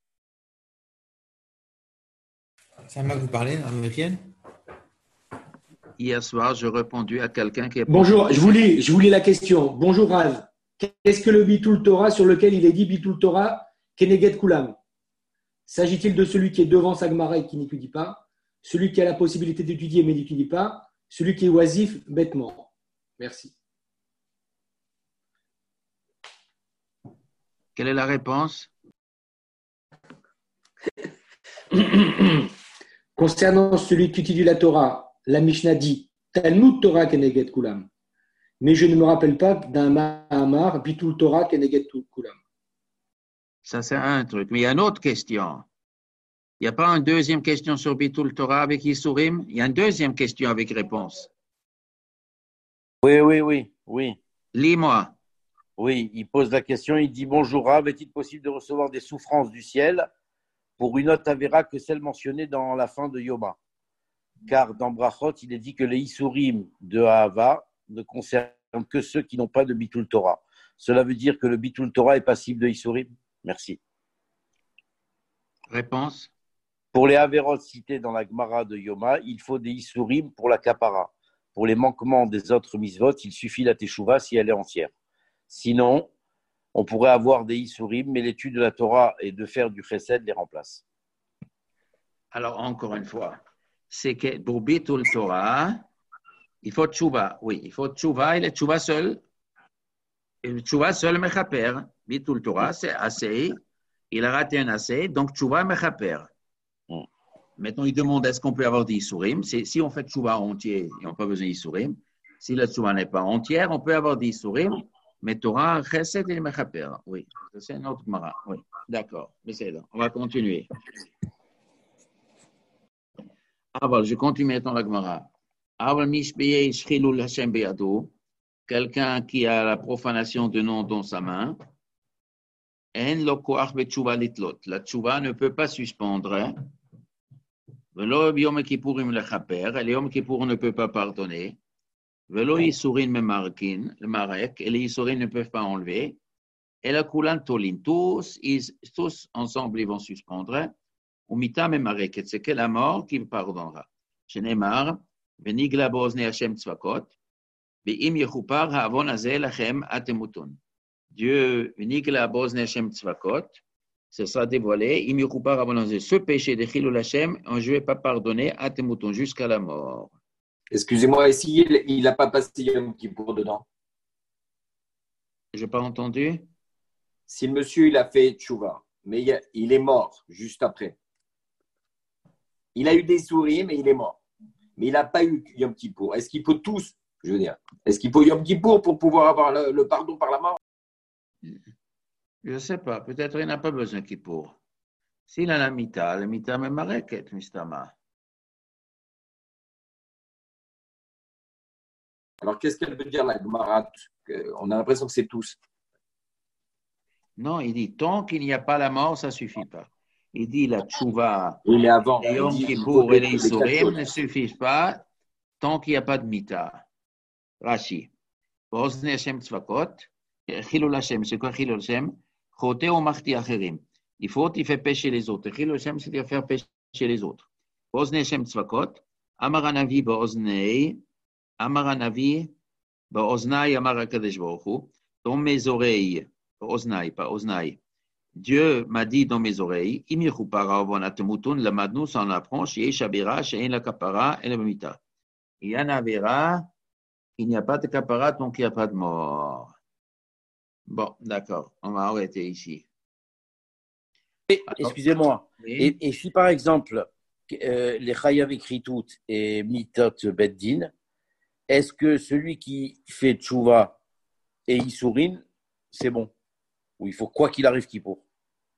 C'est à moi que vous parlez, américaine? Hier soir, j'ai répondu à quelqu'un qui est... Bonjour, je vous lis, je vous lis la question. Bonjour Rav. Qu'est-ce que le Bitul Torah sur lequel il est dit Bitul Torah Keneged Kulam? S'agit-il de celui qui est devant sa Gemara et qui n'étudie pas, celui qui a la possibilité d'étudier mais n'étudie pas, celui qui est oisif bêtement? Merci. Quelle est la réponse? Concernant celui qui étudie la Torah, la Mishnah dit Talmud Torah Keneged Kulam. Mais je ne me rappelle pas d'un Mahamar Bitul Torah Keneged Kulam. Ça, c'est un truc. Mais il y a une autre question. Il n'y a pas une deuxième question sur Bitul Torah avec Isurim? Il y a une deuxième question avec réponse. Oui, oui, oui, oui. Lis-moi. Oui, il pose la question, il dit « Bonjour Rav, est-il possible de recevoir des souffrances du ciel pour une autre avéra que celle mentionnée dans la fin de Yoma? Car dans Brachot, il est dit que les Isurim de Ahava ne concernent que ceux qui n'ont pas de Bitul Torah. Cela veut dire que le Bitul Torah est passible de Isurim? Merci. Réponse. Pour les Averot cités dans la Gemara de Yoma, il faut des Isurim pour la Kapara. Pour les manquements des autres misvot, il suffit la Teshuvah si elle est entière. Sinon, on pourrait avoir des Isurim, mais l'étude de la Torah et de faire du Chesed les remplace. Alors, encore une fois, c'est que pour Bitul Torah, il faut Teshuvah. Oui, il faut Teshuvah et le Teshuvah seul. Et le Teshuvah seul mechaper. Bitul Torah, c'est assez. Il a raté un assez, donc Teshuvah mechaper. Mm. Maintenant, il demande est-ce qu'on peut avoir des Isurim. Si on fait Teshuvah entier, on n'a pas besoin d'Isurim. Si la Teshuvah n'est pas entière, on peut avoir des Isurim. Mais Torah, Chesed et mechaper. Oui, c'est un autre Gemara. Oui, d'accord. Mais c'est là. On va continuer. Aval, je continue maintenant la Gemara. Aval mishbeye shchilul Hashem beyado, quelqu'un qui a la profanation de nom dans sa main. En lo koach betchouva litlot. La tchouva ne peut pas suspendre. Velo yom kippurim lechaper. Et le yom kippur ne peut pas pardonner. Velo yisurin memarkin, le marek. Et les yisurin ne peuvent pas enlever. Et la kulan tolin. Tous, ils, tous ensemble, ils vont suspendre. Umita memareket, c'est que la mort qui pardonnera. Shenemar, venigla bozne Hashem tzvakot, ve'im yechupar ha'avon hazeh lachem atemutun. Dieu, venigla bozne Hashem tzvakot, ce sera dévoilé, im yechupar ha'avon hazeh. Ce péché de Chilul Hashem, je ne vais pas pardonner atemutun jusqu'à la mort. Excusez-moi, et s'il n'a pas passé Yom Kippour dedans? Je n'ai pas entendu. Si le monsieur il a fait tchouva, mais il, a, il est mort juste après. Il a eu des souris, mais il est mort. Mais il n'a pas eu Yom Kippour. Est-ce qu'il faut tous, je veux dire, est-ce qu'il faut Yom Kippour pour pouvoir avoir le, le pardon par la mort? Je ne sais pas. Peut-être qu'il n'a pas besoin de Kippour. S'il a la mita, la mita me mareket, mistama. Alors, qu'est-ce qu'elle veut dire, la Gemara? On a l'impression que c'est tous. Non, il dit, tant qu'il n'y a pas la mort, ça ne suffit pas. Il dit, la tchouva, les Yom Kippour et les Isurim ne suffisent pas tant qu'il n'y a pas de mita. Rashi. Bozne Hashem tzvakot, Chilul Hashem, c'est quoi Chilul Hashem? Chote ou machti acherim. Il faut, il fait pécher les autres. Chilul Hashem, c'est-à-dire faire pécher les autres. Bozne Hashem tzvakot, Amar Hanavi Boznei, Amar Hanavi Ba'oznai amar HaKadosh Baruch Hu, dans mes oreilles, Oznai, pas Oznai. Dieu m'a dit dans mes oreilles, Im yechupara avonatemutun lamadnu, ça on apprend, sheyesh avera, she'en la kapara, en la b'mita. Il y a un avera, il n'y a pas de kapara, donc il n'y a pas de mort. Bon, d'accord, on va arrêter ici. Et, excusez-moi. Oui. Et, et si par exemple, euh, les Chayav Ekritout et Mitot Beddin, est-ce que celui qui fait Tchouva et Issourin, c'est bon? Ou il faut quoi qu'il arrive qu'il pour?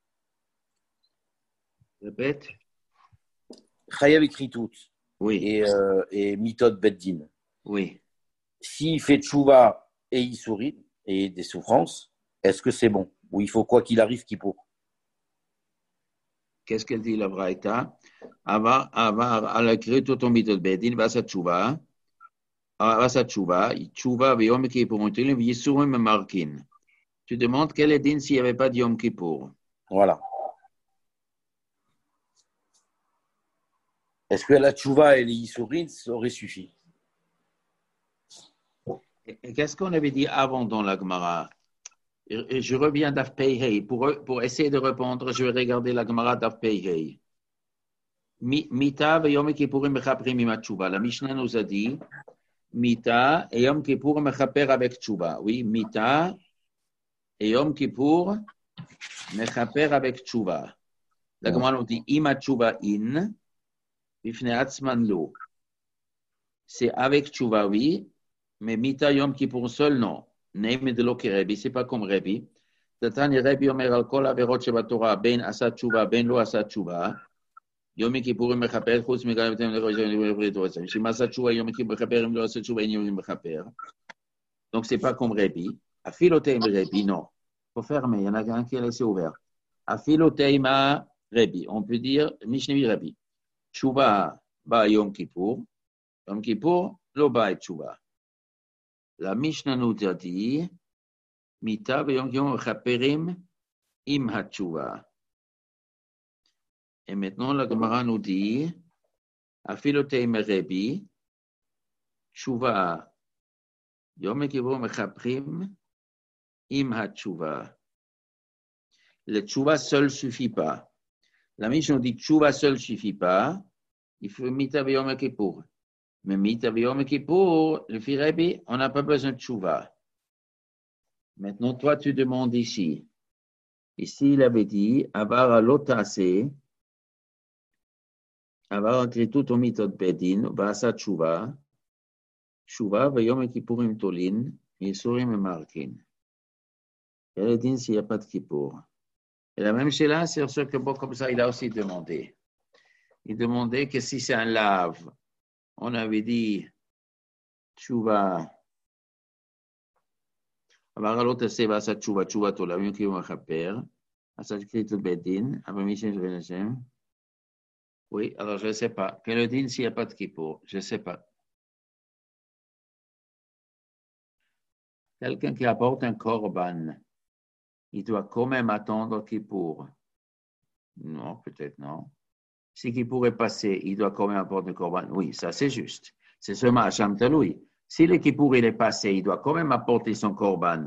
Répète. Chayav Ekritout Oui. et, euh, et Mitot Beddin. Oui. S'il fait Tchouva et Issourin et des souffrances, est-ce que c'est bon? Ou il faut quoi qu'il arrive qu'il pour? Qu'est-ce qu'elle dit la Braïta? Avar, avar, ala kritu tomit bedin, vasa tchouva, vasa tchouva, tchouva, yom kippur, yisurim markin. Tu demandes quel est din s'il n'y avait pas de Yom Kippour. Voilà. Est-ce que la tchouva et les yisurim, ça aurait suffi? Et, et qu'est-ce qu'on avait dit avant dans la Gemara? Je reviens d'Afpeihei. Pour, pour essayer de répondre, je vais regarder la Gemara d'Afpeihei. Mita ve Yom Kippourim mechaprim im tchouva. La Mishnah nous a dit Mita et Yom Kippour mechaper avec tchouva. Oui, Mita et Yom Kippour mechaper avec tchouva. La Gemara nous dit Ima tchouva in, bifnei atzman lo. C'est avec tchouva, oui, mais Mita Yom Kippour seul, non. Neime de lo que Rabbi, c'est pas comme Rabbi. Tatani Rabbi omer al kol averot shebatorah ben asat tchouva ben lo asat tchouva. Yom Kippourim mechaper chutz megalim tem leroyzim. Si masat tchouva Yom Kippur mechaper im lo asat tchouva en yom mechaper. Donc c'est pas comme Rabbi. Afiloteim Rabbi, non. Faut fermer. Il y en a un qui a laissé ouvert. Afiloteima Rabbi. On peut dire Mishnevi Rabbi. Tchouva ba Yom Kippur. Yom Kippur lo ba et tchouva. La Mishnah nous a dit Mita v'yom kippur mechaperim im hatchouva. Et maintenant la Gemara nous dit Afiloteim Rabbi tchouva yom kippur mechaperim im hatchouva. Le tchouva seul suffit pas. La Mishnah dit tchouva seul suffit pas. Il faut Mita v'yom kippur. Mais Mita v'yom Kippur, le Rabbi, on n'a pas besoin de tchouva. Maintenant, toi, tu demandes ici. Ici, il avait dit, avar alotase, avar akritout omitot bedin, vasa tchouva, tchouva v'yom Kippurim tolin, yisurim markin. Quel est dit s'il n'y a pas de Kippour? Et la même chose là, c'est ce que bon, comme ça, il a aussi demandé. Il demandait que si c'est un lave, on avait dit tchouva. אבל לא תעשה ועשה תשובה, תשובתו, להבין כאילו מכפר, עשה קריטות בית דין, אבל מי שיש בין השם, oui, alors je ne sais pas. Quel est le din s'il n'y a pas de kippour? Je ne sais pas. Quelqu'un qui apporte un korban, il doit quand même attendre kippour. Non, peut-être non. Si kippour est passé, il doit quand même apporter un korban. Oui, ça c'est juste. C'est seulement Hacham Taloui. Si le kippour il est passé, il doit quand même apporter son korban.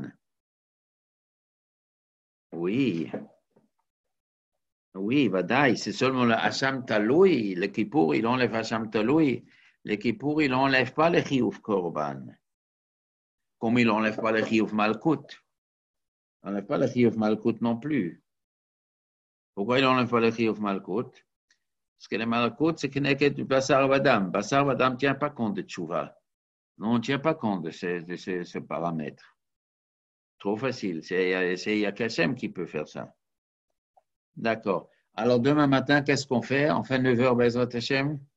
Oui. Oui, Vadaï, c'est seulement le Hacham Taloui. Le kippour, il enlève Hacham Taloui. Le kippour, il n'enlève pas le chiyuv korban. Comme il n'enlève pas le chiyuv malkout. Il n'enlève pas le chiyuv malkout non plus. Pourquoi il n'enlève pas le chiyuv malkout? Parce que le malkout, c'est qu'il n'est que du basar vadam. Basar vadam ne tient pas compte de tchouva. Non, on ne tient pas compte de ce, de ce, ce paramètre. Trop facile. C'est, c'est, il n'y a qu'Hachem qui peut faire ça. D'accord. Alors, demain matin, qu'est-ce qu'on fait? On fait neuf heures, Bezrat Hachem?